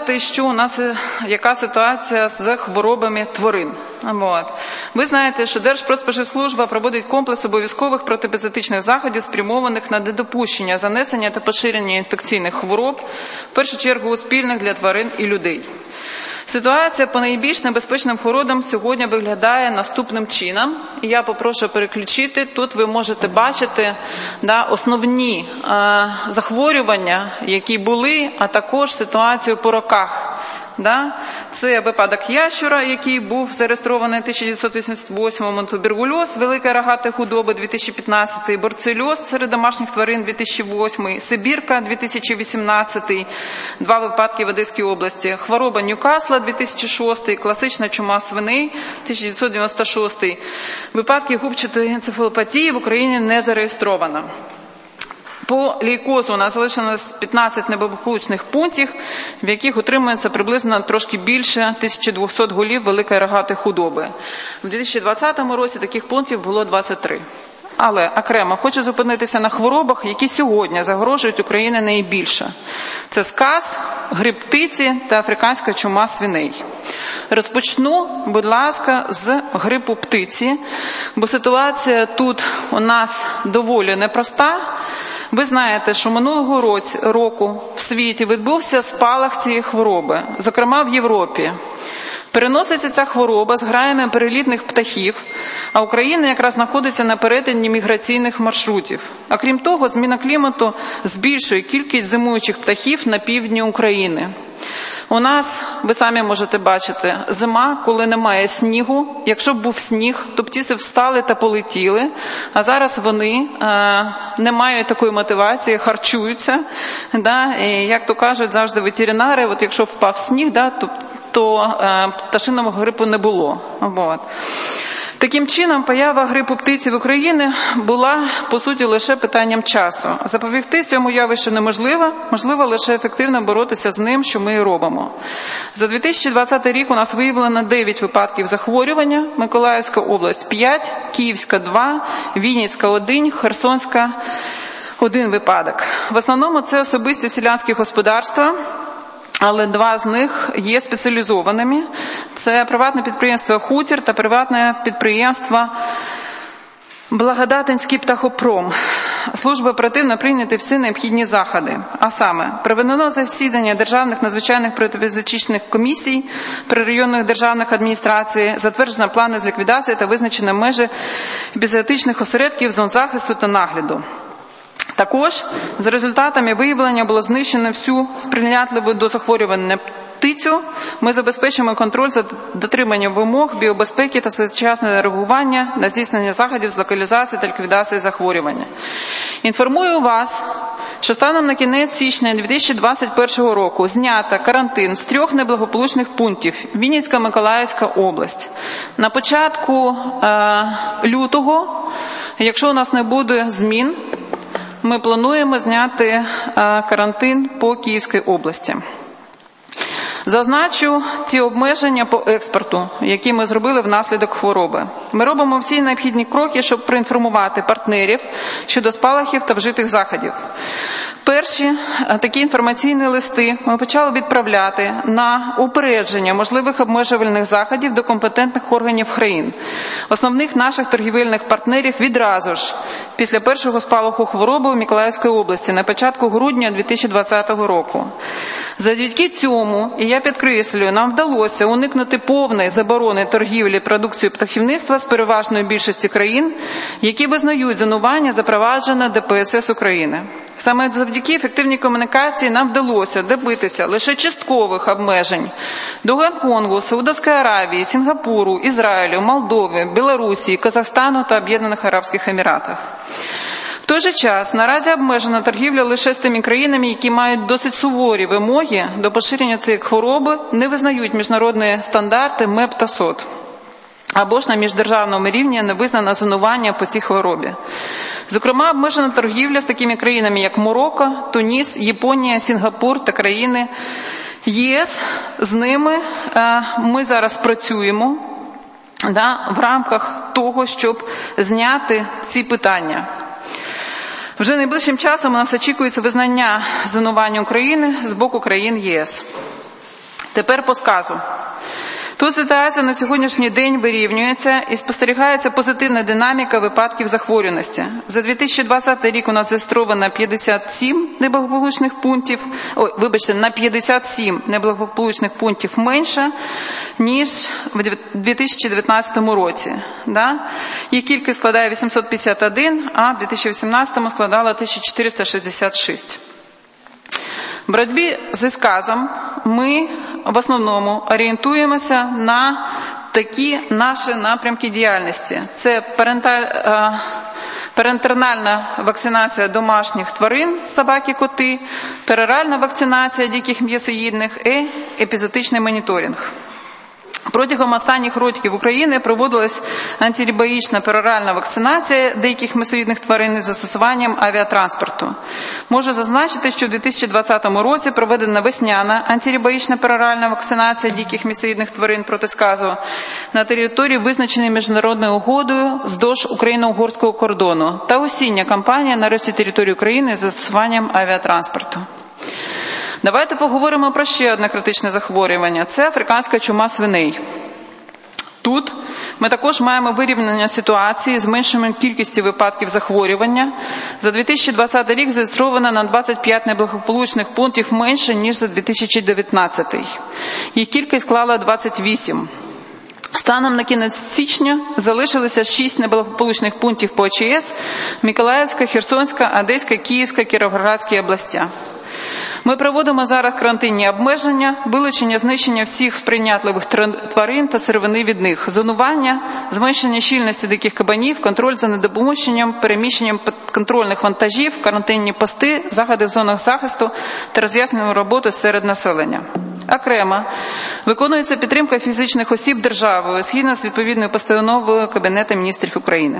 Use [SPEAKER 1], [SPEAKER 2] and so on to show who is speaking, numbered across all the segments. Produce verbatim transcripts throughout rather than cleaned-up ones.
[SPEAKER 1] сказати, що у нас яка ситуація з хворобами тварин. От. Ви знаєте, що Держпродспоживслужба проводить комплекс обов'язкових протипозитичних заходів, спрямованих на недопущення занесення та поширення інфекційних хвороб, в першу чергу успільних для тварин і людей. Ситуація по найбільш небезпечним хворобам сьогодні виглядає наступним чином. І я попрошу переключити. Тут ви можете бачити да, основні е, захворювання, які були, а також ситуацію по роках. Да? Це випадок ящура, який був зареєстрований у тисяча дев'ятсот вісімдесят восьмому, туберкульоз великої рогатої худоби дві тисячі п'ятнадцятий, борцельоз серед домашніх тварин дві тисячі восьмий, Сибірка дві тисячі вісімнадцятий, два випадки в Одеській області, хвороба Ньюкасла дві тисячі шостий, класична чума свиней тисяча дев'ятсот дев'яносто шостий. Випадки губчатої енцефалопатії в Україні не зареєстровано. По лейкозу у нас залишилось п'ятнадцять неблагополучних пунктів, в яких утримується приблизно трошки більше тисяча двісті голів великої рогатої худоби. В дві тисячі двадцятому році таких пунктів було двадцять три. Але окремо хочу зупинитися на хворобах, які сьогодні загрожують Україні найбільше. Це сказ, грип птиці та африканська чума свиней. Розпочну, будь ласка, з грипу птиці, бо ситуація тут у нас доволі непроста. Ви знаєте, що минулого році, року в світі відбувся спалах цієї хвороби, зокрема в Європі. Переноситься ця хвороба з граями перелітних птахів, а Україна якраз знаходиться на перетині міграційних маршрутів. А крім того, зміна клімату збільшує кількість зимуючих птахів на півдні України. У нас, ви самі можете бачити, зима, коли немає снігу. Якщо б був сніг, то птиці встали та полетіли, а зараз вони е, не мають такої мотивації, харчуються. Да? І, як то кажуть завжди ветеринари, от якщо впав сніг, да, то, то е, пташиного грипу не було. Вот. Таким чином, поява грипу птиці в Україні була, по суті, лише питанням часу. Запобігти цьому явищу неможливо, можливо лише ефективно боротися з ним, що ми і робимо. За дві тисячі двадцятий рік у нас виявлено дев'ять випадків захворювання, Миколаївська область – п'ять, Київська – два, Вінницька – один, Херсонська – один випадок. В основному це особисті селянські господарства, але два з них є спеціалізованими. Це приватне підприємство «Хутір» та приватне підприємство «Благодатинський птахопром». Служба оперативно прийняти всі необхідні заходи. А саме, проведено засідання державних надзвичайних протипозитичних комісій при районних державних адміністраціях, затверджено плани з ліквідації та визначено межі епізоотичних осередків зон захисту та нагляду. Також за результатами виявлення було знищено всю сприйнятливу до захворювання птицю. Ми забезпечимо контроль за дотриманням вимог біобезпеки та своєчасне реагування на здійснення заходів з локалізації та ліквідації захворювання. Інформую вас, що станом на кінець січня дві тисячі двадцять першого року знято карантин з трьох неблагополучних пунктів Вінницька, Миколаївська область. На початку е, лютого, якщо у нас не буде змін, ми плануємо зняти е, карантин по Київській області. Зазначу ті обмеження по експорту, які ми зробили внаслідок хвороби. Ми робимо всі необхідні кроки, щоб проінформувати партнерів щодо спалахів та вжитих заходів. Перші такі інформаційні листи ми почали відправляти на упередження можливих обмежувальних заходів до компетентних органів країн, основних наших торгівельних партнерів відразу ж після першого спалаху хвороби в Миколаївській області на початку грудня дві тисячі двадцятого року. Завдяки цьому, і я підкреслюю, нам вдалося уникнути повної заборони торгівлі продукцією птахівництва з переважної більшості країн, які визнають зонування запроваджене Де Пе Ес Ес України. Саме завдяки ефективній комунікації нам вдалося добитися лише часткових обмежень до Гонконгу, Саудовської Аравії, Сінгапуру, Ізраїлю, Молдови, Білорусі, Казахстану та Об'єднаних Арабських Еміратів. В той же час наразі обмежена торгівля лише з тими країнами, які мають досить суворі вимоги до поширення цієї хвороби, не визнають міжнародні стандарти Ем Е П та С О Т. Або ж на міждержавному рівні не визнано зонування по цій хворобі. Зокрема, обмежена торгівля з такими країнами, як Марокко, Туніс, Японія, Сінгапур та країни Є С. З ними ми зараз працюємо да, в рамках того, щоб зняти ці питання. Вже найближчим часом у нас очікується визнання зонування України з боку країн Є С. Тепер по сказу. Тут ситуація на сьогоднішній день вирівнюється і спостерігається позитивна динаміка випадків захворюваності. За дві тисячі двадцятий рік у нас зареєстровано п'ятдесят сім неблагополучних пунктів, ой, вибачте, на п'ятдесят сім неблагополучних пунктів менше, ніж в дві тисячі дев'ятнадцятому році. Да? Їх кількість складає вісімсот п'ятдесят один, а в дві тисячі вісімнадцятому складала тисяча чотириста шістдесят шість. В боротьбі зі сказом ми в основному орієнтуємося на такі наші напрямки діяльності. Це парентеральна вакцинація домашніх тварин, собак і коти, пероральна вакцинація диких м'ясоїдних і епізотичний моніторинг. Протягом останніх років в Україні проводилась антирабіічна пероральна вакцинація деяких м'ясоїдних тварин із застосуванням авіатранспорту. Можу зазначити, що в дві тисячі двадцятому році проведена весняна антирабіічна пероральна вакцинація диких м'ясоїдних тварин проти сказу на території, визначеній міжнародною угодою вздовж україно-угорського кордону, та осіння кампанія на решті території України з застосуванням авіатранспорту. Давайте поговоримо про ще одне критичне захворювання – це африканська чума свиней. Тут ми також маємо вирівняння ситуації з меншою кількістю випадків захворювання. За дві тисячі двадцятий рік зареєстровано на двадцять п'ять неблагополучних пунктів менше, ніж за дві тисячі дев'ятнадцятий. Їх кількість склала двадцять вісім. Станом на кінець січня залишилося шість неблагополучних пунктів по ОЧС – Миколаївська, Херсонська, Одеська, Київська, Кіровоградська області. Ми проводимо зараз карантинні обмеження, вилучення, знищення всіх сприйнятливих тварин та сировини від них, зонування, зменшення щільності диких кабанів, контроль за недопущенням, переміщенням контрольних вантажів, карантинні пости, заходи в зонах захисту та роз'яснювальну роботу серед населення. Окремо виконується підтримка фізичних осіб державою згідно з відповідною постановою Кабінету міністрів України.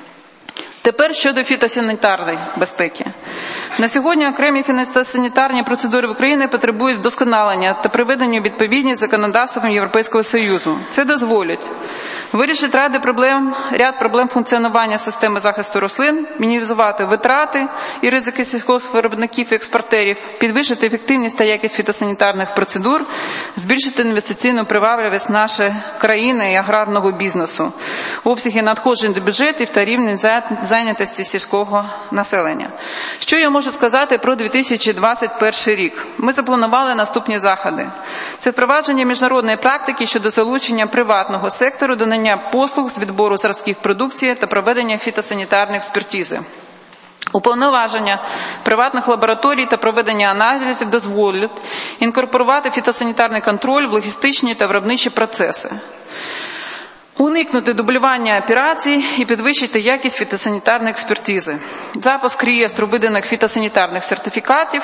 [SPEAKER 1] Тепер щодо фітосанітарної безпеки. На сьогодні окремі фітосанітарні процедури в Україні потребують вдосконалення та приведення у відповідність законодавством Європейського Союзу. Це дозволить вирішити ряд проблем, ряд проблем функціонування системи захисту рослин, мінімізувати витрати і ризики сільгоспвиробників і експортерів, підвищити ефективність та якість фітосанітарних процедур, збільшити інвестиційну привабливість нашої країни і аграрного бізнесу, обсяги надходжень до бюджетів та рівень зайнятості сільського населення. Що я можу сказати про дві тисячі двадцять перший рік? Ми запланували наступні заходи. Це впровадження міжнародної практики щодо залучення приватного сектору до надання послуг з відбору зразків продукції та проведення фітосанітарної експертизи. Уповноваження приватних лабораторій та проведення аналізів дозволять інкорпорувати фітосанітарний контроль в логістичні та виробничі процеси. Уникнути дублювання операцій і підвищити якість фітосанітарної експертизи. Запуск реєстру виданих фітосанітарних сертифікатів.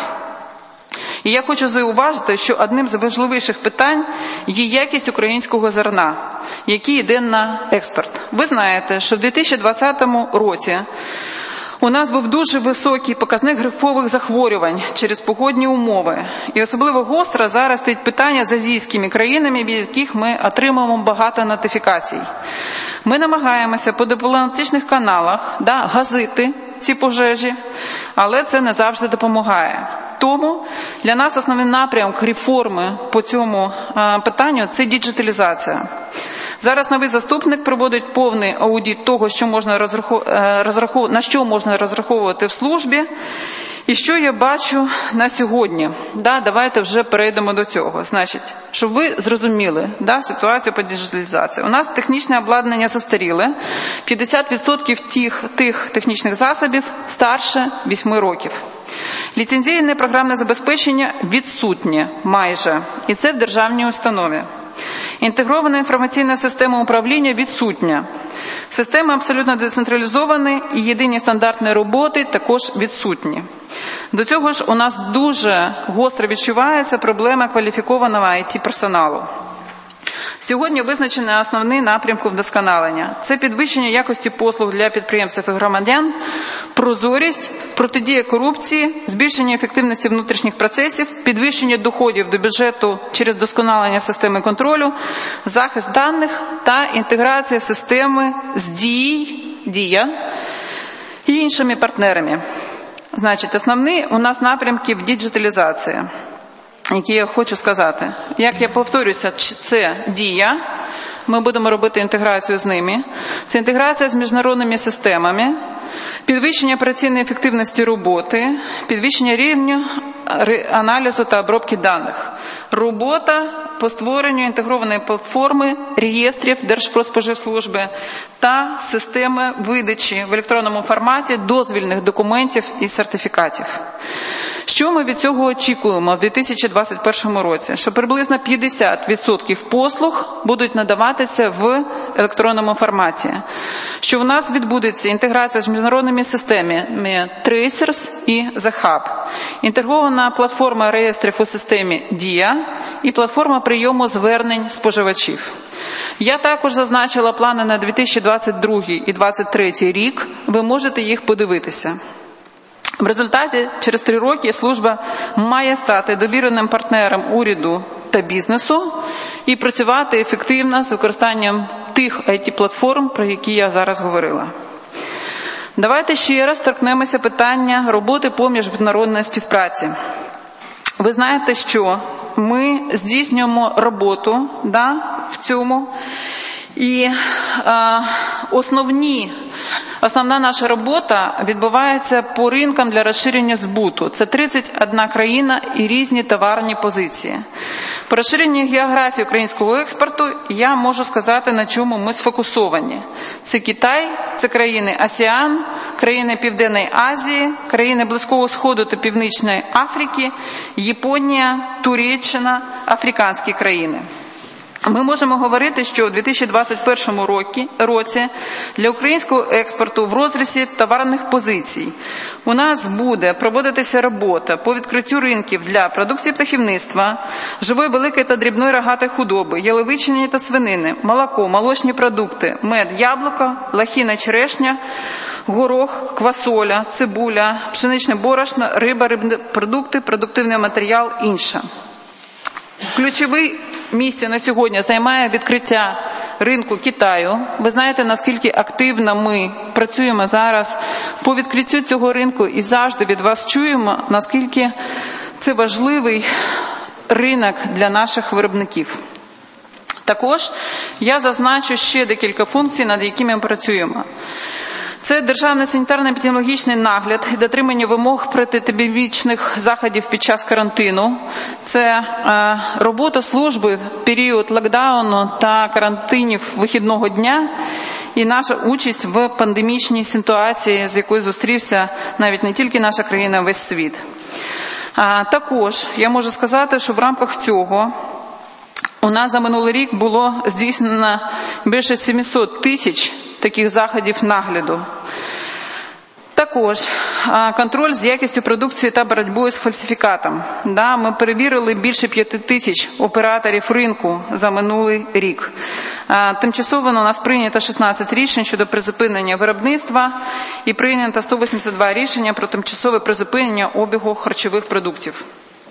[SPEAKER 1] І я хочу зауважити, що одним з важливіших питань є якість українського зерна, який йде на експорт. Ви знаєте, що в дві тисячі двадцятому році у нас був дуже високий показник грипових захворювань через погодні умови. І особливо гостро зараз стоїть питання з азійськими країнами, від яких ми отримуємо багато нотифікацій. Ми намагаємося по дипломатичних каналах да, гасити ці пожежі, але це не завжди допомагає. Тому для нас основний напрямок реформи по цьому питанню – це діджиталізація. Зараз новий заступник проводить повний аудит того, що можна розраховувати, на що можна розраховувати в службі. І що я бачу на сьогодні? Да, давайте вже перейдемо до цього. Значить, щоб ви зрозуміли да, ситуацію по діджиталізації. У нас технічне обладнання застаріле. п'ятдесят відсотків тих, тих технічних засобів старше вісьми років. Ліцензійне програмне забезпечення відсутнє майже. І це в державній установі. Інтегрована інформаційна система управління відсутня. Системи абсолютно децентралізовані і єдині стандарти роботи також відсутні. До цього ж у нас дуже гостро відчувається проблема кваліфікованого ай ті-персоналу. Сьогодні визначені основні напрямки вдосконалення. Це підвищення якості послуг для підприємців і громадян, прозорість, протидія корупції, збільшення ефективності внутрішніх процесів, підвищення доходів до бюджету через вдосконалення системи контролю, захист даних та інтеграція системи з дій, дія і іншими партнерами. Значить, основні у нас напрямки в діджиталізації. які я хочу сказати. Як я повторюся, це Дія. Ми будемо робити інтеграцію з ними. Це інтеграція з міжнародними системами, підвищення операційної ефективності роботи, підвищення рівня аналізу та обробки даних. Робота по створенню інтегрованої платформи реєстрів Держпродспоживслужби та системи видачі в електронному форматі дозвільних документів і сертифікатів. Що ми від цього очікуємо в дві тисячі двадцять першому році? Що приблизно п'ятдесят відсотків послуг будуть надаватися в електронному форматі. Що в нас відбудеться інтеграція з міжнародними системами Tracers і The Hub. Інтегрована платформа реєстрів у системі Дія і платформа прийому звернень споживачів. Я також зазначила плани на дві тисячі двадцять другий і дві тисячі двадцять третій рік. Ви можете їх подивитися. В результаті через три роки служба має стати довіреним партнером уряду та бізнесу і працювати ефективно з використанням тих ай ті-платформ, про які я зараз говорила. Давайте ще раз торкнемося питання роботи по міжнародній співпраці. Ви знаєте, що ми здійснюємо роботу да, в цьому, і е, основні Основна наша робота відбувається по ринкам для розширення збуту. Це тридцять одна країна і різні товарні позиції. По розширенню географії українського експорту я можу сказати, на чому ми сфокусовані. Це Китай, це країни АСЕАН, країни Південної Азії, країни Близького Сходу та Північної Африки, Японія, Туреччина, африканські країни. Ми можемо говорити, що у дві тисячі двадцять першому році для українського експорту в розрізі товарних позицій у нас буде проводитися робота по відкриттю ринків для продукції птахівництва, живої великої та дрібної рогатої худоби, яловичини та свинини, молоко, молочні продукти, мед, яблуко, лохина, черешня, горох, квасоля, цибуля, пшеничне борошно, риба, рибні продукти, продуктивний матеріал, інше. Ключовий місце на сьогодні займає відкриття ринку Китаю. Ви знаєте, наскільки активно ми працюємо зараз по відкриттю цього ринку і завжди від вас чуємо, наскільки це важливий ринок для наших виробників. Також я зазначу ще декілька функцій, над якими ми працюємо. Це державний санітарно-епідеміологічний нагляд і дотримання вимог протиепідемічних заходів під час карантину. Це е, робота служби в період локдауну та карантинів вихідного дня і наша участь в пандемічній ситуації, з якою зустрівся навіть не тільки наша країна, а весь світ. А, також я можу сказати, що в рамках цього у нас за минулий рік було здійснено більше сімсот тисяч таких заходів нагляду. Також контроль з якістю продукції та боротьбою з фальсифікатом. Да, ми перевірили більше п'яти тисяч операторів ринку за минулий рік. Тимчасово у нас прийнято шістнадцять рішень щодо призупинення виробництва і прийнято сто вісімдесят два рішення про тимчасове призупинення обігу харчових продуктів.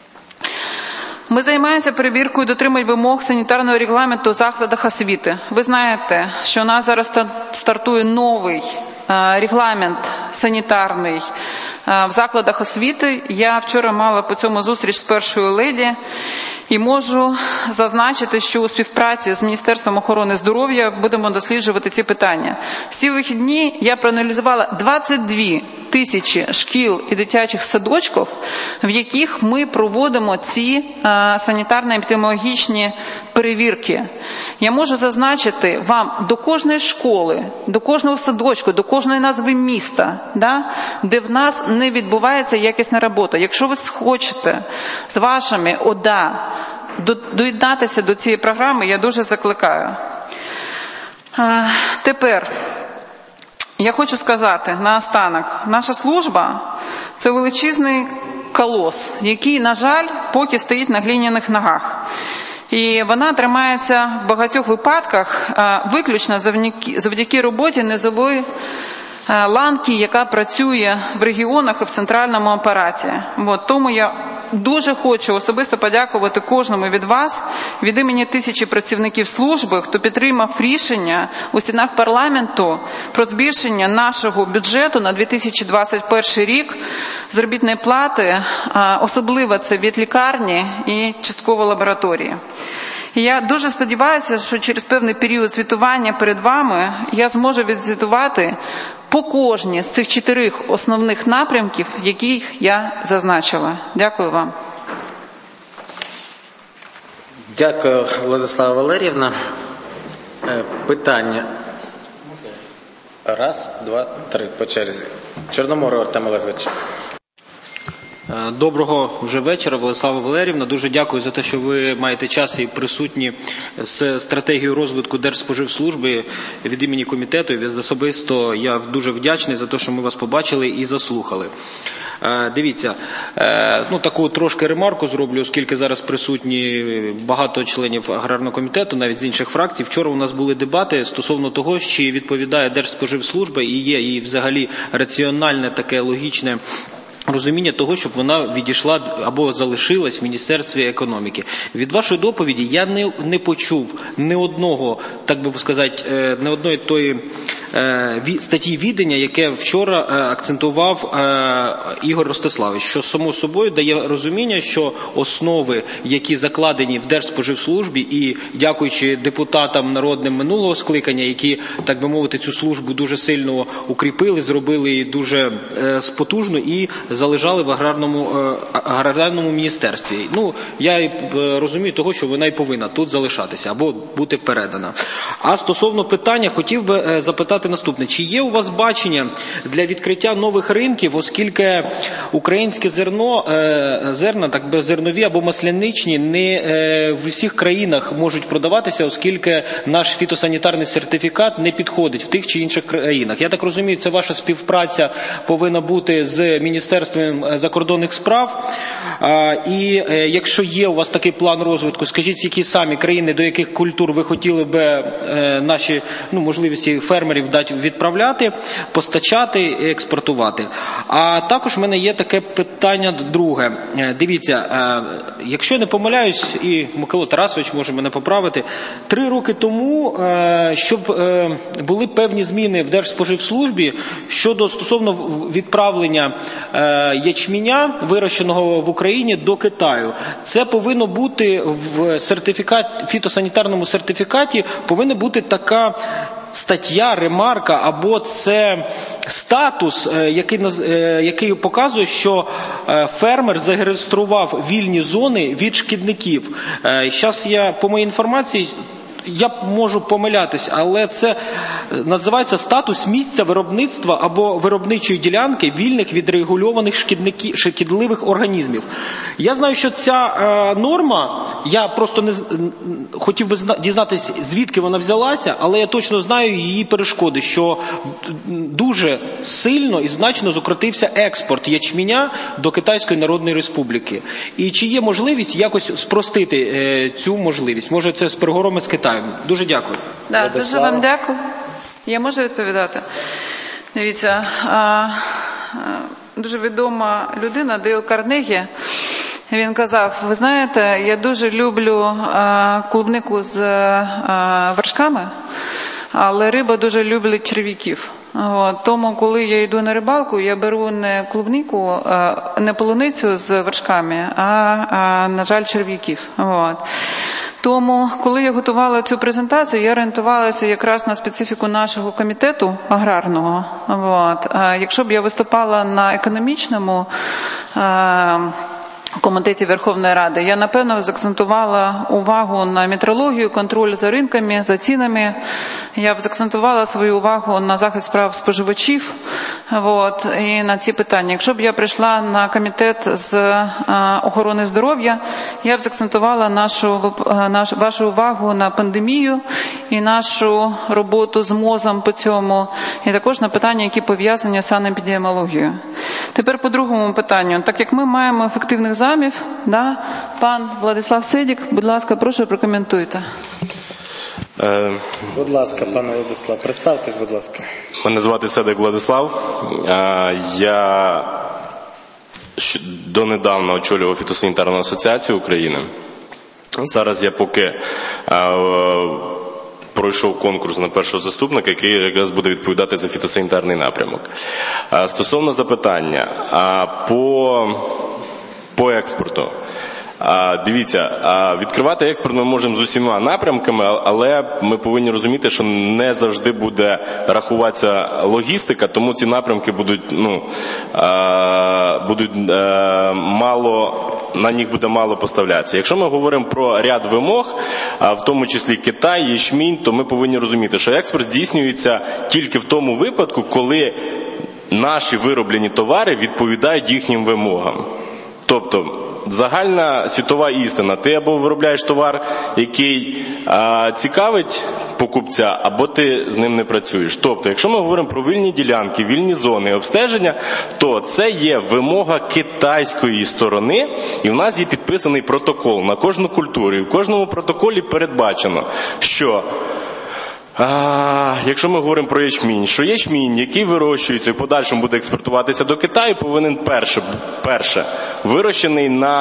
[SPEAKER 1] Ми займаємося перевіркою дотримань вимог санітарного регламенту у закладах освіти. Ви знаєте, що у нас зараз стартує новий регламент санітарний в закладах освіти. Я вчора мала по цьому зустріч з першою леді і можу зазначити, що у співпраці з Міністерством охорони здоров'я будемо досліджувати ці питання. Всі вихідні я проаналізувала двадцять дві тисячі шкіл і дитячих садочків, в яких ми проводимо ці санітарно-епідеміологічні перевірки. Я можу зазначити вам до кожної школи, до кожного садочку, до кожної назви міста, да, де в нас не відбувається якісна робота. Якщо ви хочете з вашими ОДА доєднатися до цієї програми, я дуже закликаю. А, тепер я хочу сказати наостанок, наша служба – це величезний колос, який, на жаль, поки стоїть на глиняних ногах. І вона тримається в багатьох випадках виключно завдяки, завдяки роботі низової ланки, яка працює в регіонах і в центральному апараті. От, тому я дуже хочу особисто подякувати кожному від вас, від імені тисячі працівників служби, хто підтримав рішення у стінах парламенту про збільшення нашого бюджету на дві тисячі двадцять перший рік заробітної плати, особливо це від лікарні і частково лабораторії. І я дуже сподіваюся, що через певний період звітування перед вами я зможу відзвітувати по кожній з цих чотирьох основних напрямків, яких я зазначила. Дякую вам.
[SPEAKER 2] Дякую, Владислава Валеріївна. Питання. Раз, два, три, по черзі. Чорноморов Артем Олегович.
[SPEAKER 3] Доброго вже вечора, Владислава Валеріївна. Дуже дякую за те, що ви маєте час і присутні з стратегією розвитку Держспоживслужби від імені комітету. І особисто я дуже вдячний за те, що ми вас побачили і заслухали. Дивіться, ну таку трошки ремарку зроблю, оскільки зараз присутні багато членів аграрного комітету, навіть з інших фракцій. Вчора у нас були дебати стосовно того, чи відповідає Держспоживслужба і є її взагалі раціональне таке логічне розуміння того, щоб вона відійшла або залишилась в Міністерстві економіки. Від вашої доповіді я не, не почув ні одного, так би сказати, не одної тої е, статті відання, яке вчора е, акцентував е, Ігор Ростиславович, що само собою дає розуміння, що основи, які закладені в Держспоживслужбі і дякуючи депутатам народним минулого скликання, які, так би мовити, цю службу дуже сильно укріпили, зробили її дуже е, потужно і залежали в аграрному, аграрному міністерстві. Ну, я розумію того, що вона і повинна тут залишатися або бути передана. А стосовно питання, хотів би запитати наступне. Чи є у вас бачення для відкриття нових ринків, оскільки українське зерно, зерна, так би зернові або масляничні, не в усіх країнах можуть продаватися, оскільки наш фітосанітарний сертифікат не підходить в тих чи інших країнах. Я так розумію, це ваша співпраця повинна бути з Міністерством закордонних справ. І якщо є у вас такий план розвитку, скажіть, які самі країни, до яких культур ви хотіли би наші ну, можливості фермерів дати відправляти, постачати і експортувати. А також в мене є таке питання друге. Дивіться, якщо я не помиляюсь, і Микола Тарасович може мене поправити, три роки тому, щоб були певні зміни в Держспоживслужбі щодо стосовно відправлення ячменя, вирощеного в Україні, до Китаю. Це повинно бути в сертифікат, фітосанітарному сертифікаті, повинна бути така стаття, ремарка, або це статус, який, який показує, що фермер зареєстрував вільні зони від шкідників. Зараз я, по моїй інформації, я можу помилятись, але це називається статус місця виробництва або виробничої ділянки вільних від регульованих шкідливих організмів. Я знаю, що ця е, норма, я просто не хотів би дізнатися, звідки вона взялася, але я точно знаю її перешкоди, що дуже сильно і значно зукротився експорт ячменя до Китайської Народної Республіки. І чи є можливість якось спростити е, цю можливість? Може, це з переговорами з Китаєм? Дуже дякую.
[SPEAKER 1] Да, дуже вам дякую. Я можу відповідати? Дивіться, дуже відома людина Дейл Карнегі, він казав, ви знаєте, я дуже люблю клубнику з вершками, але риба дуже любить черв'яків. От, тому, коли я йду на рибалку, я беру не клубнику, не полуницю з вершками, а, а на жаль, черв'яків. От. Тому, коли я готувала цю презентацію, я орієнтувалася якраз на специфіку нашого комітету аграрного. От. Якщо б я виступала на економічному Комітеті Верховної Ради, я, напевно, заакцентувала увагу на метрологію, контроль за ринками, за цінами. Я б заакцентувала свою увагу на захист прав споживачів, от, і на ці питання. Якщо б я прийшла на комітет з а, охорони здоров'я, я б заакцентувала нашу, нашу, вашу увагу на пандемію і нашу роботу з МОЗом по цьому, і також на питання, які пов'язані з санепідеміологією. Тепер по другому питанню. Так як ми маємо ефективних замів, да, пан Владислав Седік, будь ласка, прошу, прокоментуйте.
[SPEAKER 2] Е... Будь ласка, пане Владислав, представтесь, будь ласка.
[SPEAKER 4] Мене звати Седик Владислав. Я донедавна очолював фітосанітарну асоціацію України. Зараз я поки пройшов конкурс на першого заступника, який якраз буде відповідати за фітосанітарний напрямок. Стосовно запитання по, по експорту. Дивіться, відкривати експорт ми можемо з усіма напрямками, але ми повинні розуміти, що не завжди буде рахуватися логістика, тому ці напрямки будуть, ну, будуть мало, на них буде мало поставлятися. Якщо ми говоримо про ряд вимог, в тому числі Китай, ячмінь, то ми повинні розуміти, що експорт здійснюється тільки в тому випадку, коли наші вироблені товари відповідають їхнім вимогам. Тобто, загальна світова істина. Ти або виробляєш товар, який а, цікавить покупця, або ти з ним не працюєш. Тобто, якщо ми говоримо про вільні ділянки, вільні зони обстеження, то це є вимога китайської сторони, і в нас є підписаний протокол на кожну культуру. І в кожному протоколі передбачено, що А, якщо ми говоримо про ячмінь, що ячмінь, який вирощується і в подальшому буде експортуватися до Китаю, повинен перше, перше вирощений на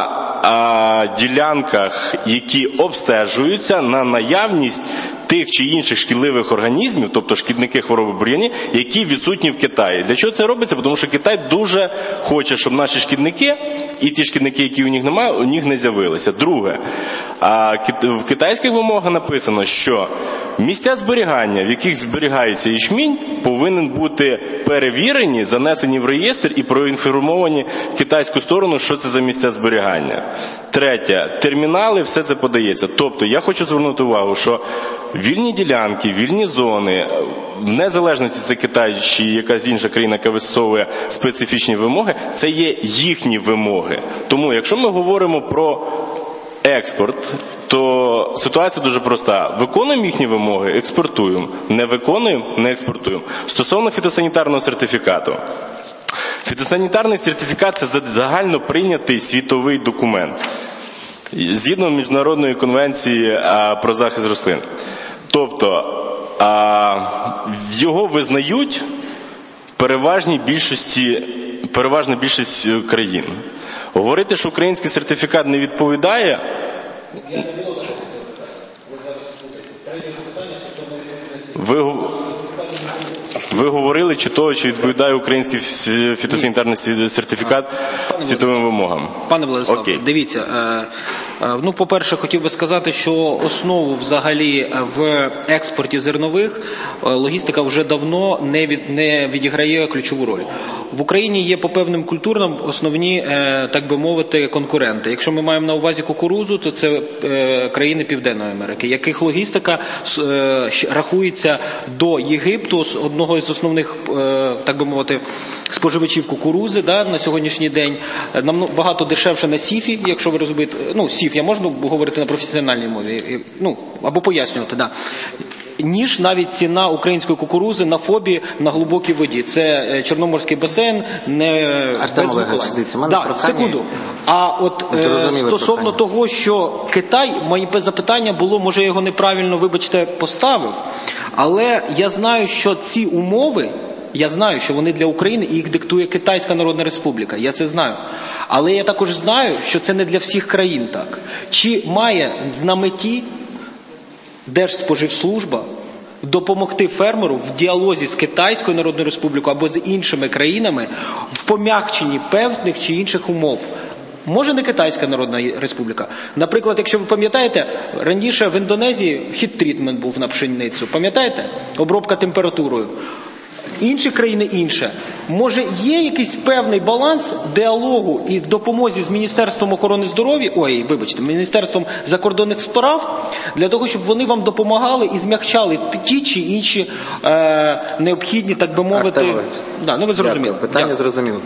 [SPEAKER 4] а, ділянках, які обстежуються на наявність тих чи інших шкідливих організмів, тобто шкідники, хвороби, бур'яни, які відсутні в Китаї. Для чого це робиться? Тому що Китай дуже хоче, щоб наші шкідники і ті шкідники, які у них немає, у них не з'явилися. Друге, а, в китайських вимогах написано, що місця зберігання, в яких зберігається ячмінь, повинен бути перевірені, занесені в реєстр і проінформовані в китайську сторону, що це за місця зберігання. Третє, термінали, все це подається. Тобто, я хочу звернути увагу, що вільні ділянки, вільні зони, в незалежності це Китай чи якась інша країна, яка висовує специфічні вимоги, це є їхні вимоги. Тому, якщо ми говоримо про експорт, то ситуація дуже проста. Виконуємо їхні вимоги, експортуємо. Не виконуємо, не експортуємо. Стосовно фітосанітарного сертифікату. Фітосанітарний сертифікат – це загально прийнятий світовий документ. Згідно Міжнародної конвенції про захист рослин. Тобто, його визнають переважній більшості, переважна більшість країн. Говорити, що український сертифікат не відповідає, ви, ви говорили, чи того, чи відповідає український фітосанітарний сертифікат світовим вимогам.
[SPEAKER 3] Пане Владиславе, Окей. дивіться, ну, по-перше, хотів би сказати, що основу взагалі в експорті зернових логістика вже давно не, від, не відіграє ключову роль. В Україні є по певним культурам основні, так би мовити, конкуренти. Якщо ми маємо на увазі кукурудзу, то це країни Південної Америки, яких логістика рахується до Єгипту, одного із основних, так би мовити, споживачів кукурудзи, да, на сьогоднішній день. Нам багато дешевше на сіфі, якщо ви розумієте, ну, сіф, я можу говорити на професіональній мові, ну, або пояснювати, да. ніж навіть ціна української кукурузи на ФОБі на глибокій воді. Це Чорноморський басейн, не
[SPEAKER 2] Артем Олегович, дивіться, мене
[SPEAKER 3] да, секунду. А от е, стосовно того, що Китай, моє запитання було, може я його неправильно, вибачте, поставив, але я знаю, що ці умови, я знаю, що вони для України і їх диктує Китайська Народна Республіка, я це знаю. Але я також знаю, що це не для всіх країн так. Чи має на меті Держспоживслужба допомогти фермеру в діалозі з Китайською Народною Республікою або з іншими країнами в пом'якченні певних чи інших умов? Може не Китайська Народна Республіка. Наприклад, якщо ви пам'ятаєте, раніше в Індонезії хіт-трітмент був на пшеницю. Пам'ятаєте? Обробка температурою. Інші країни інше. Може є якийсь певний баланс діалогу і в допомозі з Міністерством охорони здоров'я, ой, вибачте, Міністерством закордонних справ, для того, щоб вони вам допомагали і змягчали ті чи інші е, необхідні, так би мовити. Да, ну ви зрозуміли.
[SPEAKER 2] Питання Дякую. Зрозуміло.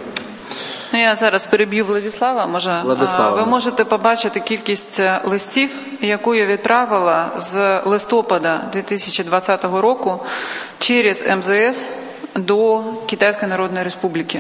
[SPEAKER 1] Я зараз переб'ю Владислава. Може,
[SPEAKER 2] Владислава.
[SPEAKER 1] Ви можете побачити кількість листів, яку я відправила з листопада дві тисячі двадцятого року через ем зе ес до Китайської Народної Республіки.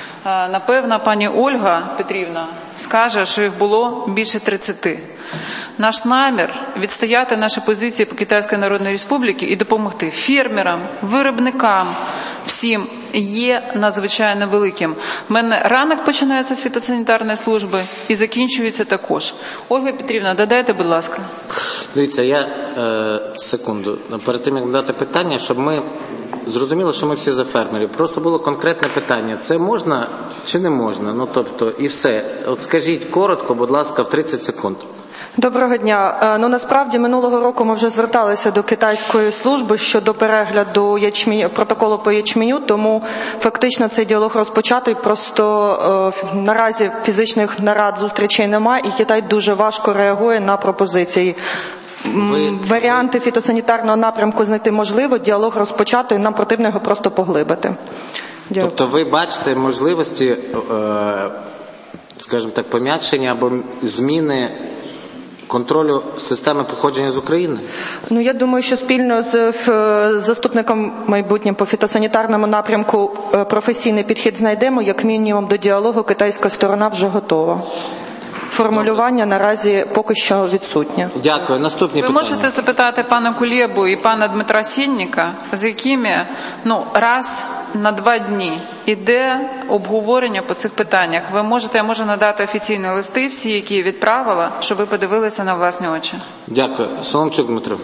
[SPEAKER 1] Напевно, пані Ольга Петрівна скаже, що їх було більше тридцяти. Наш намір – відстояти наші позиції по Китайській Народній Республіці і допомогти фермерам, виробникам, всім є надзвичайно великим. У мене ранок починається з фітосанітарної служби і закінчується також. Ольга Петрівна, додайте, будь ласка.
[SPEAKER 2] Дивіться, я е, секунду, перед тим, як дати питання, щоб ми зрозуміли, що ми всі за фермерів. Просто було конкретне питання. Це можна чи не можна? Ну, тобто, і все. От скажіть коротко, будь ласка, в тридцять секунд.
[SPEAKER 5] Доброго дня. Ну, насправді, минулого року ми вже зверталися до китайської служби щодо перегляду ячменю, протоколу по ячменю, тому фактично цей діалог розпочатий, просто е, наразі фізичних нарад, зустрічей немає, і Китай дуже важко реагує на пропозиції. Ви... Варіанти фітосанітарного напрямку знайти можливо, діалог розпочатий, нам потрібно його просто поглибити. Дякую.
[SPEAKER 2] Тобто ви бачите можливості, е, скажімо так, пом'якшення або зміни контролю системи походження з України?
[SPEAKER 5] Ну, я думаю, що спільно з заступником майбутнім по фітосанітарному напрямку професійний підхід знайдемо, як мінімум до діалогу китайська сторона вже готова. Формулювання наразі поки що відсутнє.
[SPEAKER 2] Дякую. Наступні
[SPEAKER 1] Ви
[SPEAKER 2] питання.
[SPEAKER 1] можете запитати пана Кулебу і пана Дмитра Сінніка, з якими ну, раз на два дні іде обговорення по цих питаннях. Ви можете, я можу надати офіційні листи, всі, які я відправила, щоб ви подивилися на власні очі.
[SPEAKER 2] Дякую. Соломчук Дмитро.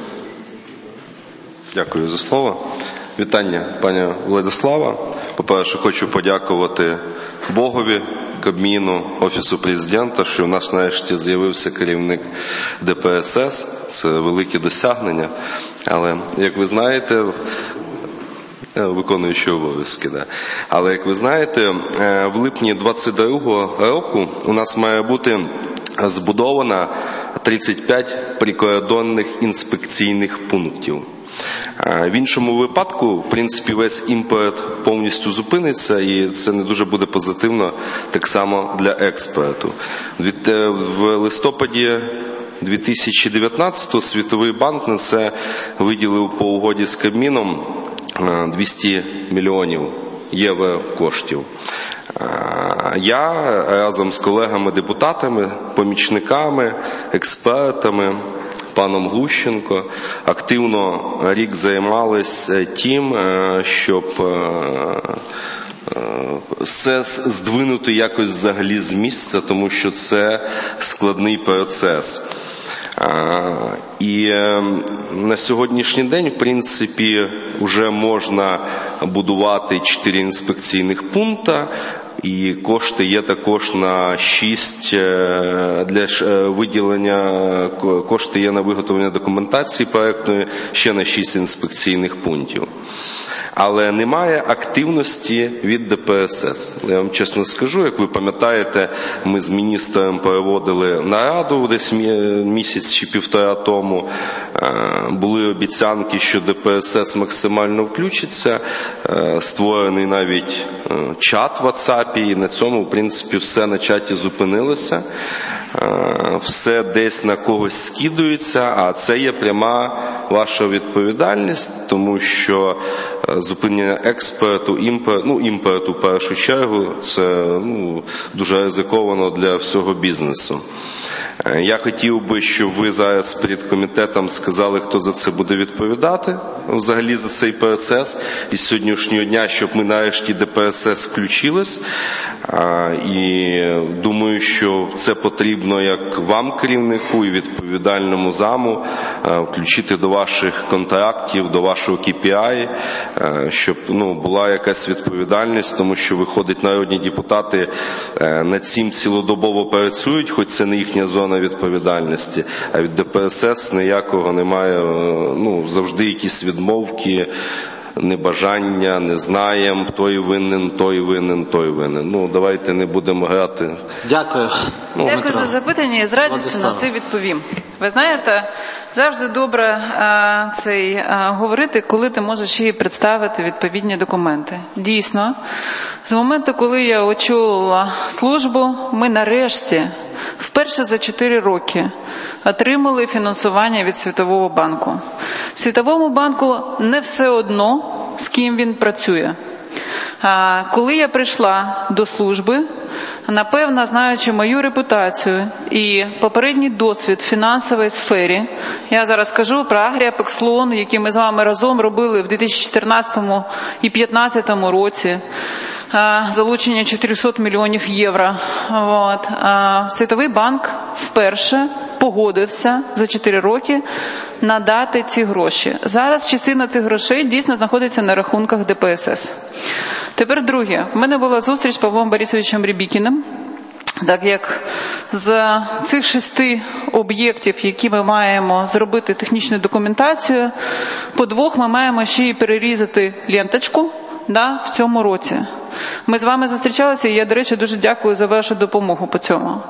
[SPEAKER 6] Дякую за слово. Вітання, пані Владислава. По-перше, хочу подякувати Богові, Кабміну, Офісу Президента, що в нас нарешті з'явився керівник Де Пе Ес Ес. Це велике досягнення. Але, як ви знаєте, виконуючи обов'язки, да. Але, як ви знаєте, в липні двадцять другого року у нас має бути збудовано тридцять п'ять прикордонних інспекційних пунктів. В іншому випадку, в принципі, весь імпорт повністю зупиниться, і це не дуже буде позитивно так само для експорту. В листопаді дві тисячі дев'ятнадцятого Світовий банк на це виділив по угоді з Кабміном двісті мільйонів євро коштів. Я разом з колегами-депутатами, помічниками, експертами, паном Глущенко, активно рік займалися тим, щоб все здвинути якось взагалі з місця, тому що це складний процес. І на сьогоднішній день, в принципі, вже можна будувати чотири інспекційних пункти, і кошти є також на шість для виділення, кошти є на виготовлення документації проектної ще на шість інспекційних пунктів. Але немає активності від Де Пе Ес Ес. Я вам чесно скажу, як ви пам'ятаєте, ми з міністром проводили нараду десь місяць чи півтора тому. Були обіцянки, що Де Пе Ес Ес максимально включиться. Створений навіть чат в WhatsApp, і на цьому, в принципі, все на чаті зупинилося. Все десь на когось скидується, а це є пряма ваша відповідальність, тому що зупинення експорту, імпорту, ну, імпорту в першу чергу, це ну, дуже ризиковано для всього бізнесу. Я хотів би, щоб ви зараз перед комітетом сказали, хто за це буде відповідати, взагалі за цей процес, і з сьогоднішнього дня, щоб ми нарешті Де Пе Ес Ес включились. І думаю, що це потрібно як вам, керівнику, і відповідальному заму, включити до ваших контрактів, до вашого Кей Пі Ай, щоб ну, була якась відповідальність, тому що, виходить, народні депутати над цим цілодобово працюють, хоч це не їхня зона відповідальності, а від Де Пе Ес Ес ніякого немає, ну, завжди якісь відмовки, небажання, не знаємо, той винен, той винен, той винен. Ну, давайте не будемо грати.
[SPEAKER 2] Дякую.
[SPEAKER 1] Ну, Дякую за запитання і з радістю на це відповім. Ви знаєте, завжди добре а, цей, а, говорити, коли ти можеш їй представити відповідні документи. Дійсно, з моменту, коли я очолила службу, ми нарешті, вперше за чотири роки, отримали фінансування від Світового банку. Світовому банку не все одно, з ким він працює. Коли я прийшла до служби, Напевно, знаючи мою репутацію і попередній досвід в фінансовій сфері, я зараз кажу про Агріапекслон, який ми з вами разом робили в дві тисячі чотирнадцятому і дві тисячі п'ятнадцятому році, залучення чотириста мільйонів євро. От. Світовий банк вперше погодився за чотири роки надати ці гроші. Зараз частина цих грошей дійсно знаходиться на рахунках Де Пе Ес Ес. Тепер друге. В мене була зустріч з Павлом Борисовичем Рябікіним, так як з цих шести об'єктів, які ми маємо зробити технічну документацію, по двох ми маємо ще й перерізати ленточку, да, в цьому році. Ми з вами зустрічалися, і я, до речі, дуже дякую за вашу допомогу по цьому.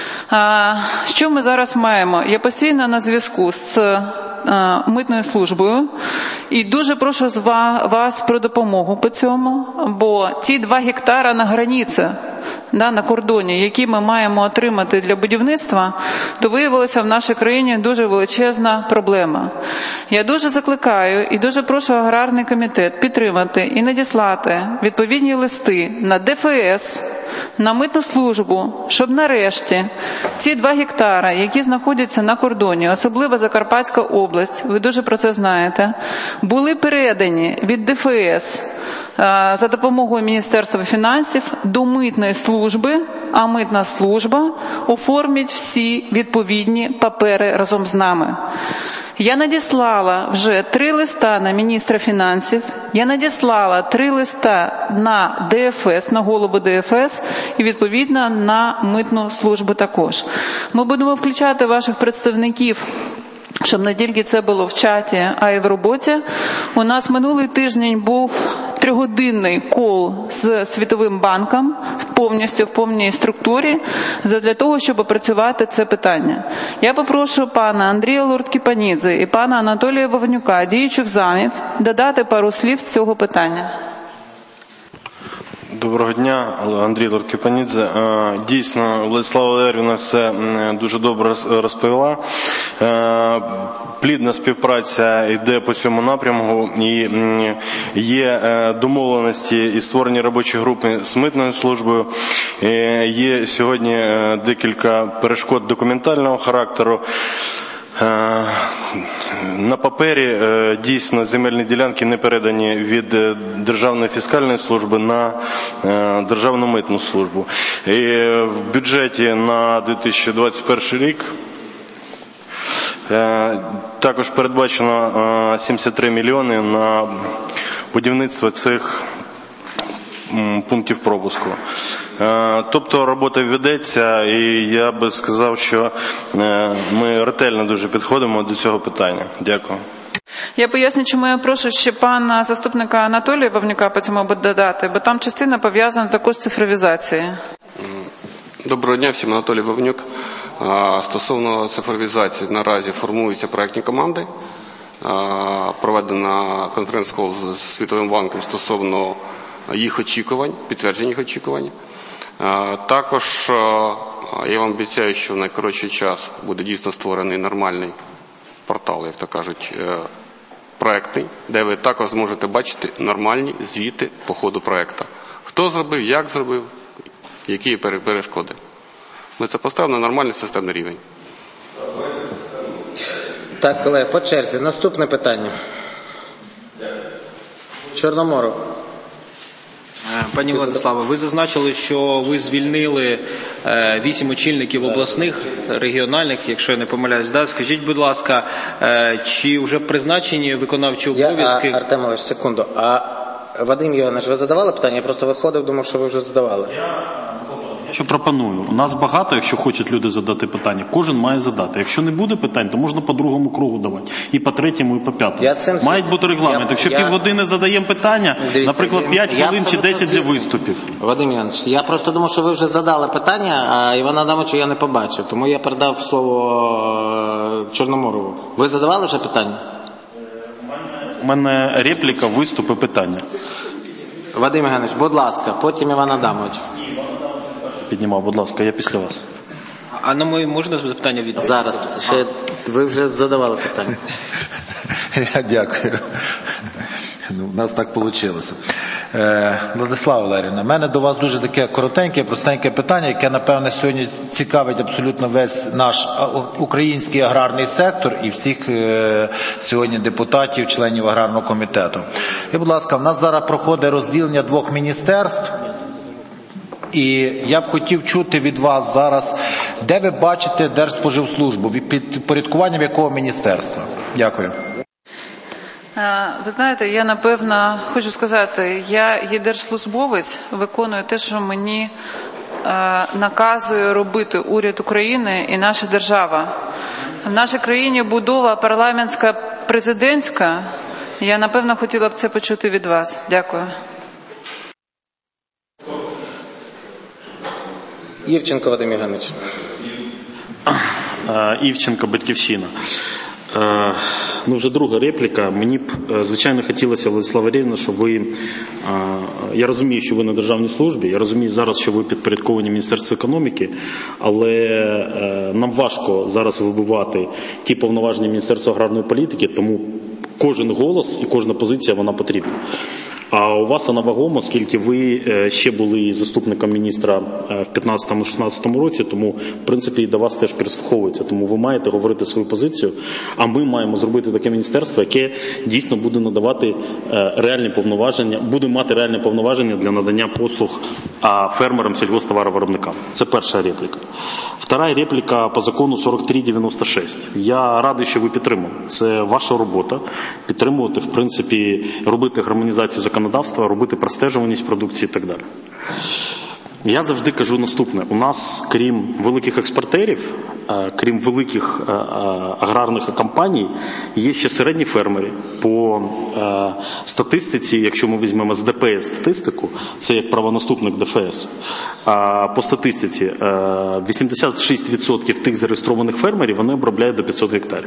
[SPEAKER 1] А, що ми зараз маємо? Я постійно на зв'язку з а, митною службою і дуже прошу з вас про допомогу по цьому, бо ті два гектара на границі, да, на кордоні, які ми маємо отримати для будівництва, то виявилася в нашій країні дуже величезна проблема. Я дуже закликаю і дуже прошу аграрний комітет підтримати і надіслати відповідні листи на Де Еф Ес, на митну службу, щоб нарешті ці два гектара, які знаходяться на кордоні, особливо Закарпатська область, ви дуже про це знаєте, були передані від Де Еф Ес за допомогою Міністерства фінансів до митної служби, а митна служба оформить всі відповідні папери разом з нами. Я надіслала вже три листа на міністра фінансів, я надіслала три листа на Де Еф Ес, на голову Де Еф Ес і відповідно на митну службу також. Ми будемо включати ваших представників, щоб не тільки це було в чаті, а й в роботі. У нас минулий тиждень був трьохгодинний кол з Світовим банком, повністю в повній структурі, для того, щоб опрацювати це питання. Я попрошу пана Андрія Лорд-Кіпанідзе і пана Анатолія Вовнюка, діючих замів, додати пару слів з цього питання.
[SPEAKER 7] Доброго дня, Андрій Лорд-Кіпанідзе. Дійсно, Владислава Валеріївна все дуже добре розповіла. Плідна співпраця йде по цьому напрямку, і є домовленості і створені робочі групи з митною службою. Є сьогодні декілька перешкод документального характеру. На папері дійсно земельні ділянки не передані від Державної фіскальної служби на Державну митну службу. І в бюджеті на дві тисячі двадцять перший рік також передбачено сімдесят три мільйони на будівництво цих пунктів пропуску. Тобто робота ведеться, і я би сказав, що ми ретельно дуже підходимо до цього питання. Дякую.
[SPEAKER 1] Я поясню, чому я прошу ще пана заступника Анатолія Вовнюка по цьому додати, бо там частина пов'язана також з цифровізацією.
[SPEAKER 8] Доброго дня всім, Анатолій Вовнюк. Стосовно цифровізації, наразі формуються проектні команди. Проведена конференц-кол з Світовим банком стосовно їх очікувань, підтвердження їх очікувань. Також я вам обіцяю, що в найкоротший час буде дійсно створений нормальний портал, як то кажуть, проектний, де ви також зможете бачити нормальні звіти по ходу проекту. Хто зробив, як зробив, які перешкоди. Ми це поставимо на нормальний системний рівень.
[SPEAKER 2] Так, колеги, по черзі. Наступне питання. Чорноморов.
[SPEAKER 3] Пані Владиславе, ви зазначили, що ви звільнили вісім очільників обласних, регіональних, якщо я не помиляюсь. Да? Скажіть, будь ласка, чи вже призначені виконавчі обов'язки?
[SPEAKER 2] Я, Артемович, секунду. А Вадим Євгенович, ви задавали питання? Я просто виходив, думав, що ви вже задавали.
[SPEAKER 9] Що пропоную? У нас багато, якщо хочуть люди задати питання, кожен має задати. Якщо не буде питань, то можна по другому кругу давати. І по третьому, і по п'ятому. Цим... Мають бути регламент. Я... Якщо я... півгодини задаємо питання, Дивіться, наприклад, п'ять хвилин чи десять для виступів.
[SPEAKER 2] Вадим Іванович, я просто думав, що ви вже задали питання, а Івана Адамовича я не побачив. Тому я передав слово Чорноморову. Ви задавали вже питання?
[SPEAKER 9] У мене репліка, виступи, питання.
[SPEAKER 2] Вадим Євгенович, будь ласка, потім Іван Адамович.
[SPEAKER 9] Піднімав, будь ласка, я після вас.
[SPEAKER 3] А на моє можна запитання від...
[SPEAKER 2] Зараз. Ще ви вже задавали питання.
[SPEAKER 10] Я дякую. Ну, у нас так вийшло. Владислава Валеріївна, в мене до вас дуже таке коротеньке, простеньке питання, яке, напевне, сьогодні цікавить абсолютно весь наш український аграрний сектор і всіх сьогодні депутатів, членів аграрного комітету. І, будь ласка, в нас зараз проходить розділення двох міністерств, і я б хотів чути від вас зараз, де ви бачите Держспоживслужбу, під підпорядкуванням якого міністерства? Дякую.
[SPEAKER 1] Ви знаєте, я, напевно, хочу сказати, я є держслужбовець, виконую те, що мені наказує робити уряд України і наша держава. В нашій країні будова парламентська, президентська. Я, напевно, хотіла б це почути від вас. Дякую.
[SPEAKER 2] Івченко Вадим Євгенович.
[SPEAKER 9] Івченко, Батьківщина. Ну, вже друга репліка. Мені б, звичайно, хотілося, Владислава Валеріївна, щоб ви... Я розумію, що ви на державній службі, я розумію зараз, що ви підпорядковані Міністерству економіки, але нам важко зараз вибивати ті повноваження Міністерства аграрної політики, тому кожен голос і кожна позиція, вона потрібна. А у вас вона вагома, оскільки ви ще були заступником міністра в п'ятнадцятому-шістнадцятому році, тому, в принципі, і до вас теж прислуховується. Тому ви маєте говорити свою позицію, а ми маємо зробити таке міністерство, яке дійсно буде надавати реальні повноваження, буде мати реальні повноваження для надання послуг фермерам, сільгосптоваровиробникам. Це перша репліка. Втора репліка по закону сорок три дев'яносто шість. Я радий, що ви підтримали. Це ваша робота. Підтримувати, в принципі, робити гармонізацію законодавства, робити простежуваність продукції і так далі. Я завжди кажу наступне. У нас, крім великих експортерів, крім великих аграрних компаній, є ще середні фермери. По статистиці, якщо ми візьмемо з ДПС статистику, це як правонаступник ДФС, по статистиці вісімдесят шість відсотків тих зареєстрованих фермерів, вони обробляють до п'ятсот гектарів.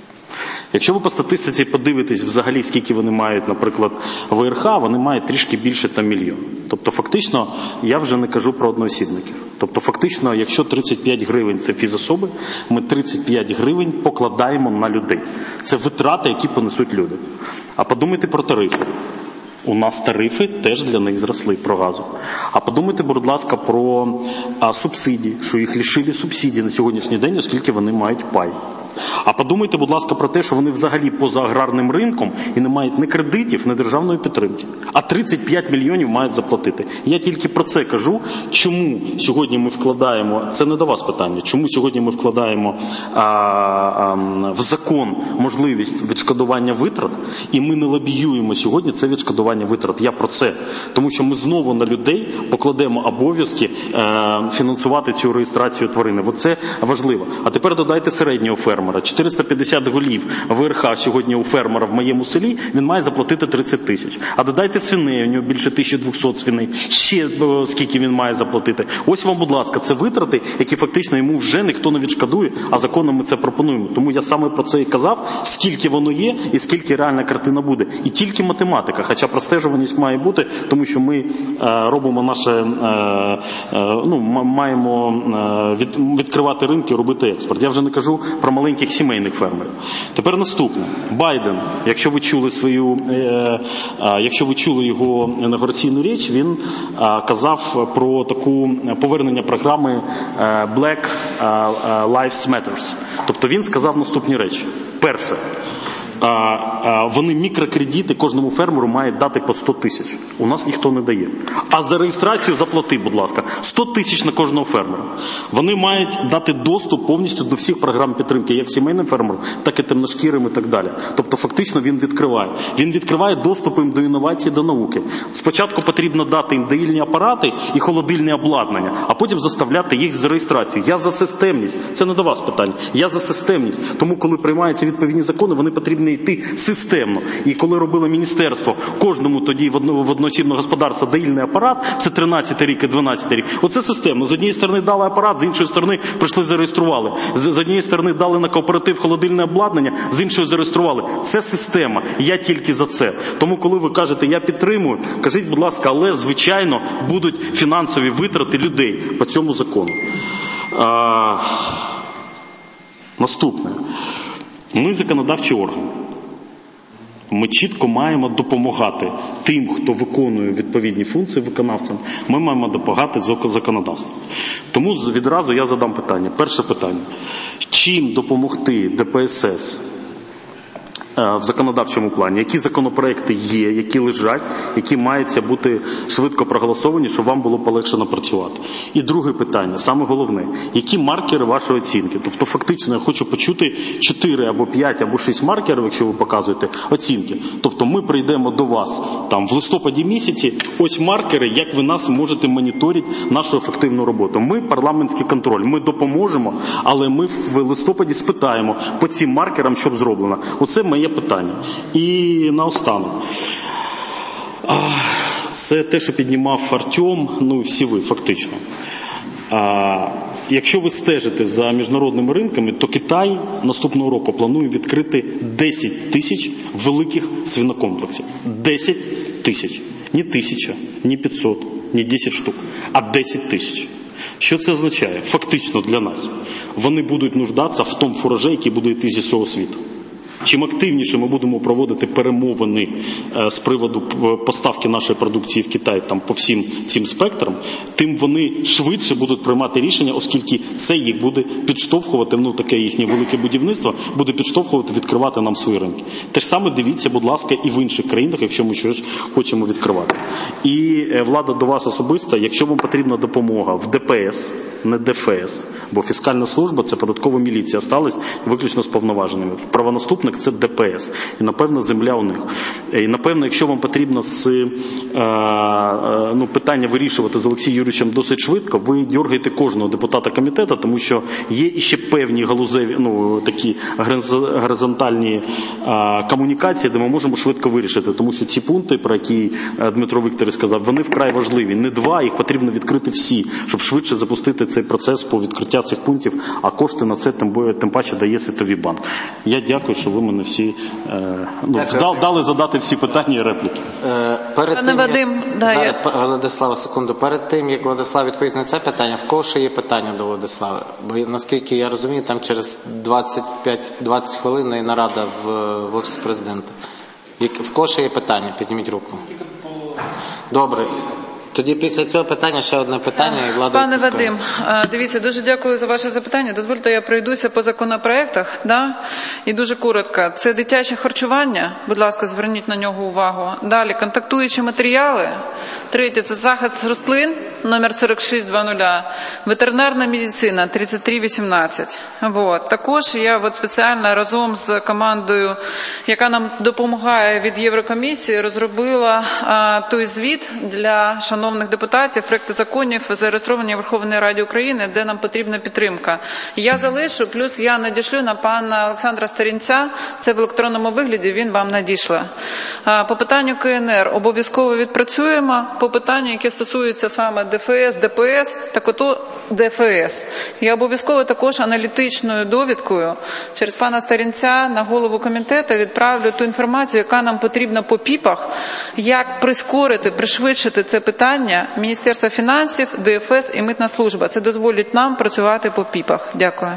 [SPEAKER 9] Якщо ви по статистиці подивитесь взагалі, скільки вони мають, наприклад, ВРХ, вони мають трішки більше там мільйон. Тобто фактично, я вже не кажу про одноосібників. Тобто фактично, якщо тридцять п'ять гривень це фізособи, ми тридцять п'ять гривень покладаємо на людей. Це витрати, які понесуть люди. А подумайте про тарифи. У нас тарифи теж для них зросли про газу. А подумайте, будь ласка, про а, субсидії, що їх лишили субсидій на сьогоднішній день, оскільки вони мають пай. А подумайте, будь ласка, про те, що вони взагалі поза аграрним ринком і не мають ні кредитів, ні державної підтримки. А тридцять п'ять мільйонів мають заплатити. Я тільки про це кажу, чому сьогодні ми вкладаємо, це не до вас питання, чому сьогодні ми вкладаємо а, а, в закон можливість відшкодування витрат, і ми не лобіюємо сьогодні це відшкодування витрат. Я про це. Тому що ми знову на людей покладемо обов'язки е, фінансувати цю реєстрацію тварини. Оце важливо. А тепер додайте середнього фермера. чотириста п'ятдесят голів ВРХ сьогодні у фермера в моєму селі, він має заплатити тридцять тисяч. А додайте свиней, у нього більше тисяча двісті свиней. Ще скільки він має заплатити. Ось вам, будь ласка, це витрати, які фактично йому вже ніхто не відшкодує, а законом ми це пропонуємо. Тому я саме про це і казав, скільки воно є і скільки реальна картина буде. І тільки математика, хоча простежуваність має бути, тому що ми е, робимо наше, е, е, ну, маємо е, від, відкривати ринки, робити експорт. Я вже не кажу про маленьких сімейних фермерів. Тепер наступне. Байден, якщо ви чули свою, е, е, якщо ви чули його інаугураційну річ, він е, казав про таку повернення програми е, Black Lives Matter. Тобто він сказав наступні речі. Перше. Вони мікрокредити кожному фермеру мають дати по сто тисяч. У нас ніхто не дає. А за реєстрацію заплати, будь ласка, сто тисяч на кожного фермера. Вони мають дати доступ повністю до всіх програм підтримки, як сімейним фермерам, так і темношкірим і так далі. Тобто фактично він відкриває. Він відкриває доступ їм до інновацій, до науки. Спочатку потрібно дати їм доїльні апарати і холодильне обладнання, а потім заставляти їх з реєстрації. Я за системність. Це не до вас питання. Я за системність. Тому коли приймаються відповідні закони, вони потрібні йти системно. І коли робило міністерство, кожному тоді в, одно, в одноосібного господарства доїльний апарат, це тринадцятий рік і дванадцятий рік. Оце системно. З однієї сторони дали апарат, з іншої сторони прийшли зареєстрували. З, з однієї сторони дали на кооператив холодильне обладнання, з іншої зареєстрували. Це система. Я тільки за це. Тому коли ви кажете, я підтримую, кажіть, будь ласка, але, звичайно, будуть фінансові витрати людей по цьому закону. А... Наступне. Ми законодавчий орган. Ми чітко маємо допомагати тим, хто виконує відповідні функції виконавцям, ми маємо допомагати законодавством. Тому відразу я задам питання. Перше питання. Чим допомогти Д П С С в законодавчому плані? Які законопроекти є, які лежать, які маються бути швидко проголосовані, щоб вам було полегшено працювати? І друге питання, саме головне, які маркери вашої оцінки? Тобто фактично я хочу почути чотири або п'ять або шість маркерів, якщо ви показуєте оцінки. Тобто ми прийдемо до вас там в листопаді місяці, ось маркери, як ви нас можете моніторити нашу ефективну роботу. Ми парламентський контроль, ми допоможемо, але ми в листопаді спитаємо по цим маркерам, що зроблено. Оце моє питання. І наостанок. Це те, що піднімав Артем, ну і всі ви, фактично. А, якщо ви стежите за міжнародними ринками, то Китай наступного року планує відкрити десять тисяч великих свинокомплексів. десять тисяч. Не тисяча, не п'ятсот, не десять штук, а десять тисяч. Що це означає? Фактично для нас. Вони будуть нуждатися в тому фуражі, який буде йти зі всього світу. Чим активніше ми будемо проводити перемовини з приводу поставки нашої продукції в Китай там, по всім цим спектрам, тим вони швидше будуть приймати рішення, оскільки це їх буде підштовхувати, ну таке їхнє велике будівництво, буде підштовхувати відкривати нам свої ринки. Те ж саме дивіться, будь ласка, і в інших країнах, якщо ми щось хочемо відкривати. І влада до вас особисто, якщо вам потрібна допомога в Д П С, не Д Ф С, бо фіскальна служба, це податкова міліція, сталася виключно з повноваженнями. В правонаступник це Д П С. І, напевно, земля у них. І, напевно, якщо вам потрібно з, е, е, ну, питання вирішувати з Олексієм Юрійовичем досить швидко, ви дергаєте кожного депутата комітету, тому що є іще певні галузеві, ну, такі горизонтальні е, комунікації, де ми можемо швидко вирішити. Тому що ці пункти, про які Дмитро Вікторович сказав, вони вкрай важливі. Не два, їх потрібно відкрити всі, щоб швидше запустити цей процес по відкриття цих пунктів, а кошти на це тим, тим паче дає Світовий банк. Я дякую, що ви мене всі е, ну, дали, дали задати всі питання і репліки.
[SPEAKER 2] Е, перед
[SPEAKER 1] Пане
[SPEAKER 2] тим,
[SPEAKER 1] Вадим,
[SPEAKER 2] як...
[SPEAKER 1] да,
[SPEAKER 2] Зараз,
[SPEAKER 1] я...
[SPEAKER 2] Владислава, секунду. Перед тим, як Владислав відповість на це питання, в кого ще є питання до Владислава? Бо, наскільки я розумію, там через двадцять п'ять двадцять хвилин і нарада в, в Офісі Президента. Як, в кого ще є питання? Підніміть руку. Добре. Тоді після цього питання ще одне питання. І Влада
[SPEAKER 1] Пане
[SPEAKER 2] відпускає.
[SPEAKER 1] Вадим, дивіться, дуже дякую за ваше запитання. Дозвольте, я пройдуся по законопроектах. Да? І дуже коротко. Це дитяче харчування. Будь ласка, зверніть на нього увагу. Далі, контактуючі матеріали. Третє, це захист рослин, номер сорок шість двадцять. Ветеринарна медицина, тридцять три вісімнадцять. Вот. Також я от спеціально разом з командою, яка нам допомагає від Єврокомісії, розробила а, той звіт для шановних депутатів, проекти законів, зареєстровані в Верховній Раді України, де нам потрібна підтримка. Я залишу, плюс я надішлю на пана Олександра Старінця, це в електронному вигляді, він вам надішле. По питанню К Н Р обов'язково відпрацюємо, по питанню, яке стосується саме Д Ф С, Д П С, так ото Д Ф С. Я обов'язково також аналітичною довідкою через пана Старінця на голову комітету відправлю ту інформацію, яка нам потрібна по піпах, як прискорити, пришвидшити це питання Міністерства фінансів, Д Ф С і Митна служба. Це дозволить нам працювати по піпах. Дякую.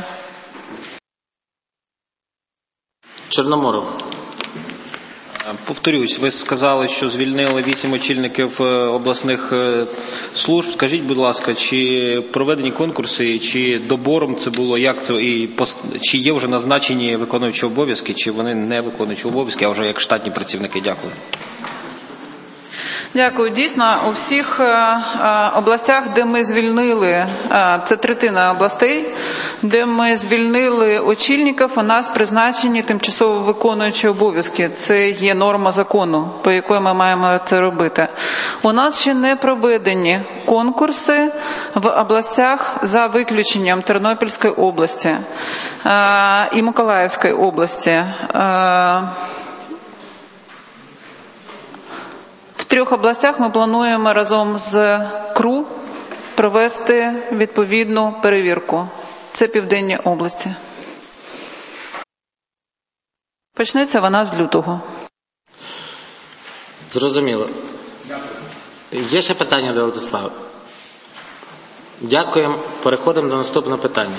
[SPEAKER 2] Чорноморов.
[SPEAKER 3] Повторюсь, ви сказали, що звільнили вісім очільників обласних служб. Скажіть, будь ласка, чи проведені конкурси, чи добором це було, як це, і чи є вже назначені виконуючі обов'язки, чи вони не виконуючі обов'язки, а вже як штатні працівники? Дякую.
[SPEAKER 1] Дякую. Дійсно, у всіх областях, де ми звільнили, це третина областей, де ми звільнили очільників, у нас призначені тимчасово виконуючі обов'язки. Це є норма закону, по якій ми маємо це робити. У нас ще не проведені конкурси в областях за виключенням Тернопільської області і Миколаївської області. В трьох областях ми плануємо разом з К Р У провести відповідну перевірку. Це південні області. Почнеться вона з лютого.
[SPEAKER 2] Зрозуміло. Є ще питання до Владислава? Дякуємо. Переходимо до наступного питання.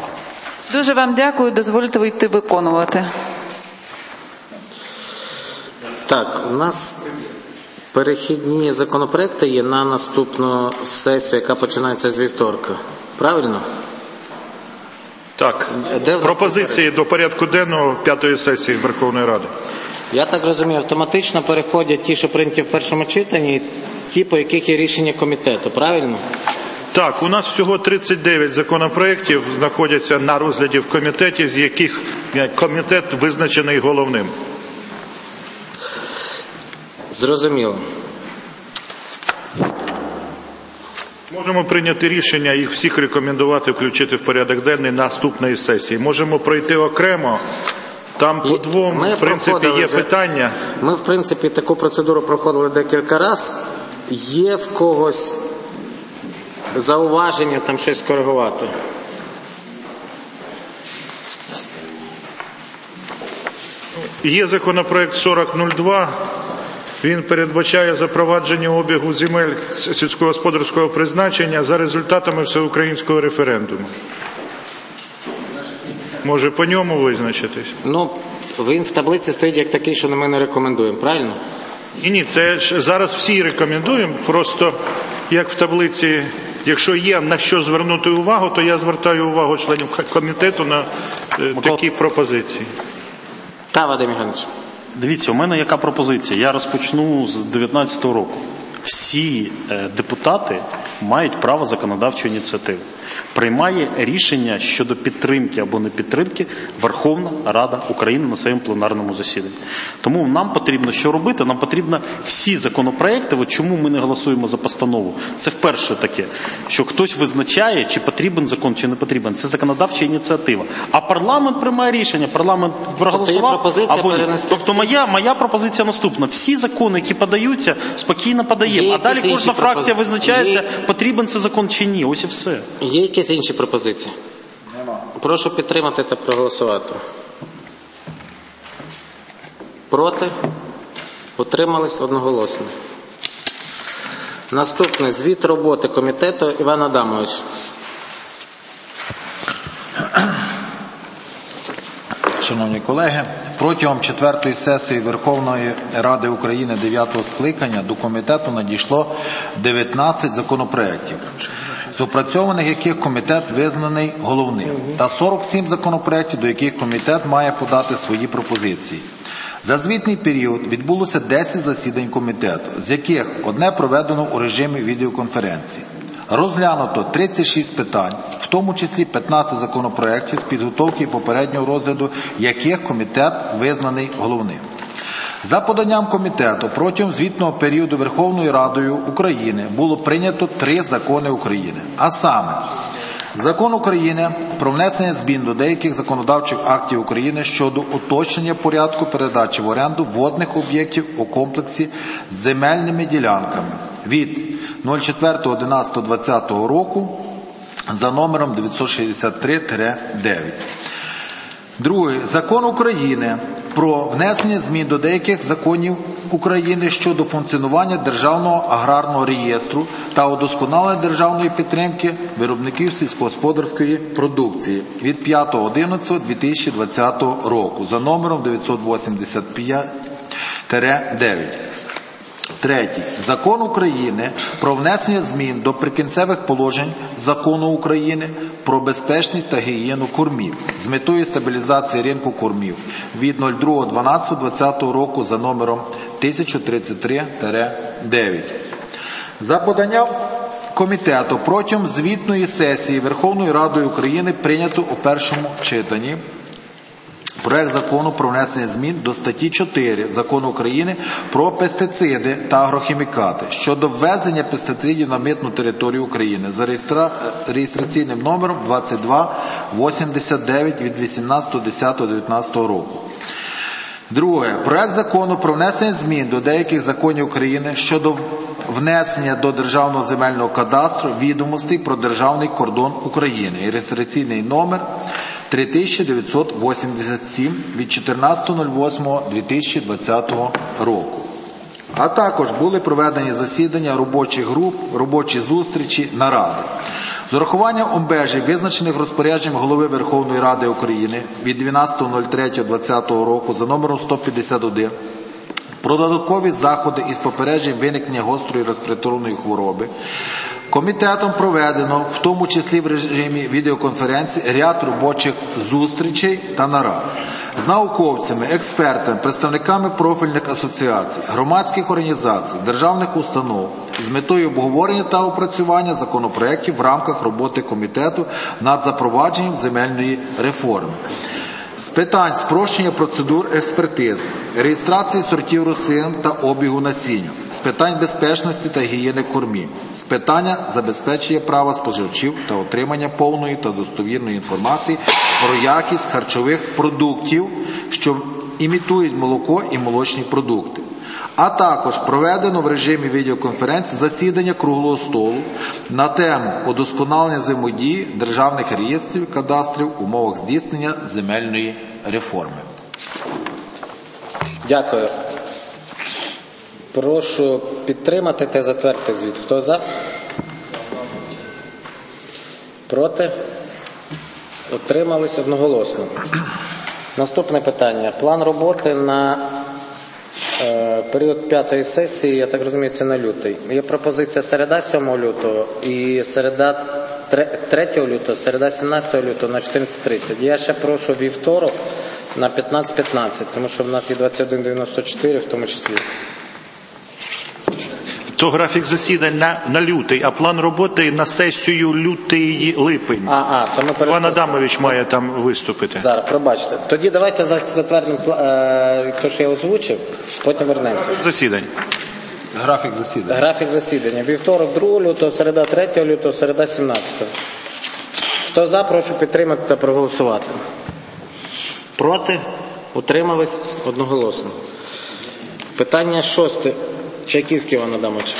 [SPEAKER 1] Дуже вам дякую. Дозвольте вийти виконувати.
[SPEAKER 2] Так, у нас перехідні законопроекти є на наступну сесію, яка починається з вівторка. Правильно?
[SPEAKER 11] Так. Пропозиції до порядку денного п'ятої сесії Верховної Ради.
[SPEAKER 2] Я так розумію, автоматично переходять ті, що прийняті в першому читанні, і ті, по яких є рішення комітету. Правильно?
[SPEAKER 11] Так, у нас всього тридцять дев'ять законопроєктів знаходяться на розгляді в комітеті, з яких комітет визначений головним.
[SPEAKER 2] Зрозуміло.
[SPEAKER 11] Можемо прийняти рішення їх всіх рекомендувати включити в порядок денний наступної сесії. Можемо пройти окремо. Там по двом, ми в принципі, є вже питання.
[SPEAKER 2] Ми, в принципі, таку процедуру проходили декілька разів. Є в когось зауваження там щось коригувати?
[SPEAKER 11] Є законопроект сорок нуль два. Він передбачає запровадження обігу земель сільськогосподарського призначення за результатами всеукраїнського референдуму. Може по ньому визначитись?
[SPEAKER 2] Ну, він в таблиці стоїть як такий, що ми не рекомендуємо, правильно?
[SPEAKER 11] Ні, ні, це ж зараз всі рекомендуємо, просто як в таблиці, якщо є на що звернути увагу, то я звертаю увагу членів комітету на е, такі пропозиції.
[SPEAKER 2] Та, Вадим Євгенович.
[SPEAKER 9] Дивіться, у мене яка пропозиція? Я розпочну з дев'ятнадцятого року. Всі е, депутати мають право законодавчої ініціативи. Приймає рішення щодо підтримки або не підтримки Верховна Рада України на своєму пленарному засіданні. Тому нам потрібно що робити? Нам потрібно всі законопроекти, от чому ми не голосуємо за постанову. Це вперше таке, що хтось визначає, чи потрібен закон, чи не потрібен. Це законодавча ініціатива. А парламент приймає рішення, парламент проголосував.
[SPEAKER 2] Тобто,
[SPEAKER 9] або... тобто моя, моя пропозиція наступна. Всі закони, які подаються, спокійно подаємо. А далі кожна фракція пропози... визначається, є... потрібен це закон чи ні. Ось і все.
[SPEAKER 2] Є якісь інші пропозиції? Нема. Прошу підтримати та проголосувати. Проти? Утримались одноголосно. Наступне. Звіт роботи комітету. Іван Адамович.
[SPEAKER 10] Шановні колеги, протягом четвертої сесії Верховної Ради України дев'ятого скликання до комітету надійшло дев'ятнадцять законопроєктів, з опрацьованих яких комітет визнаний головним, та сорок сім законопроєктів, до яких комітет має подати свої пропозиції. За звітний період відбулося десять засідань комітету, з яких одне проведено у режимі відеоконференції. Розглянуто тридцять шість питань, в тому числі п'ятнадцять законопроєктів з підготовки попереднього розгляду, яких комітет визнаний головним. За поданням комітету протягом звітного періоду Верховною Радою України було прийнято три закони України, а саме Закон України про внесення змін до деяких законодавчих актів України щодо уточнення порядку передачі в оренду водних об'єктів у комплексі з земельними ділянками від четвертого одинадцятого двадцятого року за номером дев'ятсот шістдесят три дев'ять. Другий. Закон України про внесення змін до деяких законів України щодо функціонування Державного аграрного реєстру та удосконалення державної підтримки виробників сільськогосподарської продукції від п'ятого одинадцятого дві тисячі двадцятого року за номером дев'ятсот вісімдесят п'ять дев'ять. Третій. Закон України про внесення змін до прикінцевих положень Закону України про безпечність та гігієну кормів з метою стабілізації ринку кормів від другого дванадцятого двадцятого року за номером тисяча тридцять три дев'ять. За поданням комітету протягом звітної сесії Верховної Ради України прийнято у першому читанні проект закону про внесення змін до статті чотири Закону України про пестициди та агрохімікати щодо ввезення пестицидів на митну територію України за реєстра... реєстраційним номером двадцять два вісімдесят дев'ять від вісімнадцятого десятого дев'ятнадцятого року. Друге. Проект закону про внесення змін до деяких законів України щодо внесення до Державного земельного кадастру відомостей про державний кордон України і реєстраційний номер три тисячі дев'ятсот вісімдесят сім від чотирнадцятого восьмого дві тисячі двадцятого року. А також були проведені засідання робочих груп, робочі зустрічі, наради. З урахуванням обмежень, визначених розпорядженням Голови Верховної Ради України від дванадцятого третього двадцятого року за номером сто п'ятдесят один, про додаткові заходи із попередження виникнення гострої респіраторної хвороби комітетом проведено, в тому числі в режимі відеоконференції, ряд робочих зустрічей та нарад з науковцями, експертами, представниками профільних асоціацій, громадських організацій, державних установ з метою обговорення та опрацювання законопроєктів в рамках роботи комітету над запровадженням земельної реформи. З питань спрощення процедур експертизи, реєстрації сортів рослин та обігу насіння, з питань безпечності та гігієни кормів, з питання забезпечення права споживачів та отримання повної та достовірної інформації про якість харчових продуктів, що імітують молоко і молочні продукти. А також проведено в режимі відеоконференції засідання круглого столу на тему удосконалення взаємодії державних реєстрів і кадастрів в умовах здійснення земельної реформи.
[SPEAKER 2] Дякую. Прошу підтримати та затвердити звіт. Хто за? Проти? Утримались одноголосно. Наступне питання. План роботи на е, період п'ятої сесії, я так розумію, це на лютий. Є пропозиція середа сьомого лютого і середа третього лютого, середа сімнадцятого лютого на чотирнадцять тридцять. Я ще прошу вівторок на п'ятнадцять п'ятнадцять, тому що в нас є двадцять один дев'яносто чотири в тому числі.
[SPEAKER 11] То графік засідань на, на лютий, а план роботи на сесію лютий-липень. А, а, то ми Пан Адамович має там виступити.
[SPEAKER 2] Зараз, пробачте. Тоді давайте затвердимо е, те, що я озвучив, потім вернемося.
[SPEAKER 11] Засідань.
[SPEAKER 10] Графік засідання.
[SPEAKER 2] Графік засідання. Вівторок другого лютого, середа третього лютого, середа сімнадцятого. Хто за, прошу підтримати та проголосувати. Проти? Утримались? Одноголосно. Питання шосте. Чайківський Іван Адамович.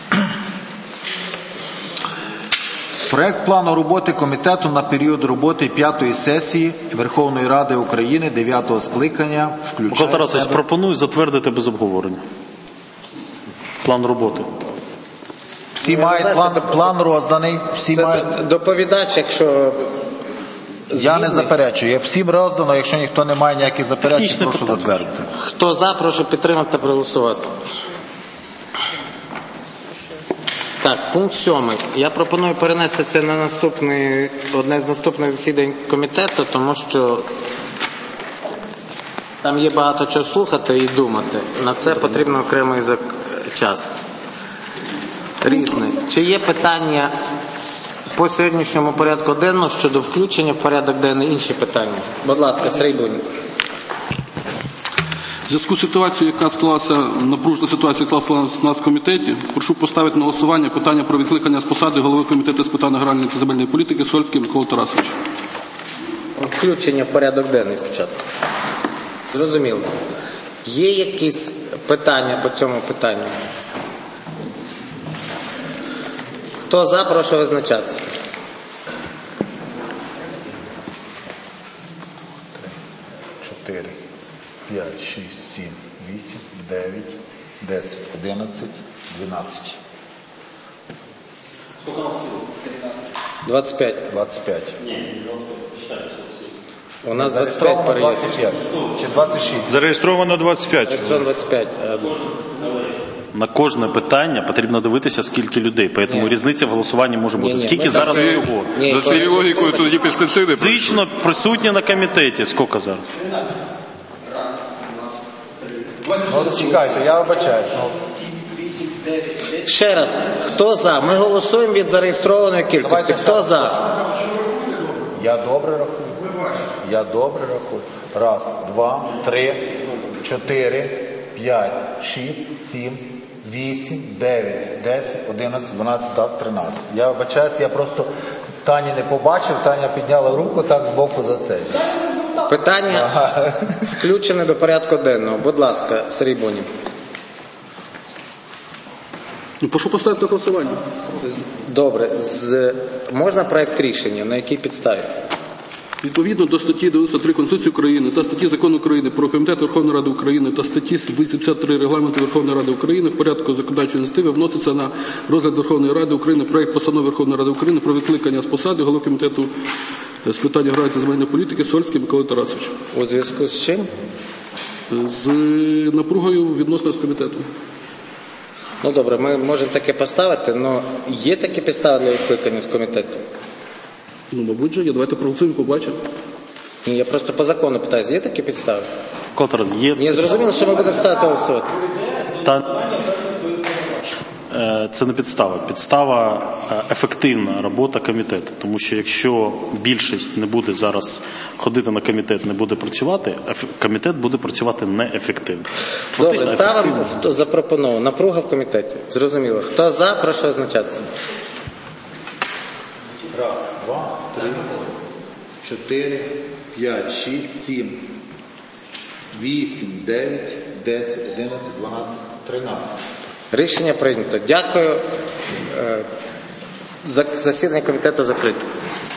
[SPEAKER 10] Проект плану роботи комітету на період роботи п'ятої сесії Верховної Ради України дев'ятого скликання включає...
[SPEAKER 9] Микола Тарасович, себе... пропоную затвердити без обговорення. План роботи.
[SPEAKER 10] Всі мають план, план розданий. Всі
[SPEAKER 2] Це
[SPEAKER 10] мають...
[SPEAKER 2] доповідач, якщо...
[SPEAKER 10] Я не заперечую. Всім роздано, якщо ніхто не має ніяких заперечень, прошу питання. Затвердити.
[SPEAKER 2] Хто за, прошу підтримати та проголосувати. Так, пункт сьомий. Я пропоную перенести це на наступний, одне з наступних засідань комітету, тому що там є багато чого слухати і думати. На це потрібно окремий час. Різне. Чи є питання по сьогоднішньому порядку денному щодо включення в порядок денний інші питання? Будь ласка, Сергій Бунін.
[SPEAKER 12] В зв'язку з ситуацією, яка склалася, напружена ситуація, яка склалася в нас в комітеті, прошу поставити на голосування питання про відкликання з посади голови комітету з питань аграрної та земельної політики Сольський Микола Тарасович.
[SPEAKER 2] Включення в порядок денний спочатку. Зрозуміло. Є якісь питання по цьому питанню? Хто за, прошу визначатися.
[SPEAKER 10] чотири, п'ять, шість, сім, вісім, дев'ять, десять, одинадцять, дванадцять.
[SPEAKER 2] двадцять п'ять.
[SPEAKER 10] двадцять п'ять.
[SPEAKER 2] У нас двадцять п'ять переїзд.
[SPEAKER 10] Чи двадцять шість?
[SPEAKER 11] Зареєстровано двадцять п'ять.
[SPEAKER 2] Зареєстровано двадцять п'ять.
[SPEAKER 9] На кожне питання потрібно дивитися, скільки людей. Тому ні. Різниця в голосуванні може бути. Ні, ні. Скільки ми зараз всього?
[SPEAKER 12] За цією логікою тут є пестициди.
[SPEAKER 9] Фізично присутні на комітеті. Скільки зараз?
[SPEAKER 10] Ну, чекайте, я вибачаюсь. Ну.
[SPEAKER 2] Ще раз. Хто за? Ми голосуємо від зареєстрованої кількості. Давайте хто за?
[SPEAKER 10] Я добре рахую. Я добре рахую. Раз, два, три, чотири, п'ять, шість, сім, вісім, дев'ять, десять, одинадцять, дванадцять, так, тринадцять. Я вибачаюсь, я просто Тані не побачив, Таня підняла руку так збоку за цей.
[SPEAKER 2] Питання ага. Включене до порядку денного. Будь ласка, Сергій Бунін.
[SPEAKER 12] Прошу поставити на голосування.
[SPEAKER 2] Добре. З... Можна проект рішення? На якій підставі?
[SPEAKER 12] Відповідно до статті дев'яносто три Конституції України та статті Закону України про Комітет Верховної Ради України та статті вісімдесят три Регламенту Верховної Ради України в порядку законодавчої ініціативи вноситься на розгляд Верховної Ради України проект постанови Верховної Ради України про відкликання з посади голови Комітету з питань аграрної та земельної політики Сольський Микола Тарасович.
[SPEAKER 2] У зв'язку з чим?
[SPEAKER 12] з напругою відносно з комітетом.
[SPEAKER 2] Ну добре, ми можемо таке поставити, але є такі підстави для відкликання з комітету?
[SPEAKER 12] Ну, мабуть же є. Давайте проголосуємо, побачимо.
[SPEAKER 2] Ні, я просто по закону питаю, є такі підстави?
[SPEAKER 9] Котре, є...
[SPEAKER 2] Ні, зрозуміло, що ми будемо ставити голосувати.
[SPEAKER 9] Та... Це не підстава. Підстава – ефективна робота комітету. Тому що якщо більшість не буде зараз ходити на комітет, не буде працювати, комітет буде працювати неефективно.
[SPEAKER 2] Добре, ставимо, хто запропонував. Напруга в комітеті. Зрозуміло. Хто за, прошу означатися.
[SPEAKER 10] Раз, два, три, чотири, п'ять, шість, сім, вісім, дев'ять, десять, одинадцять, дванадцять, тринадцять.
[SPEAKER 2] Рішення прийнято. Дякую. Засідання комітету закрите.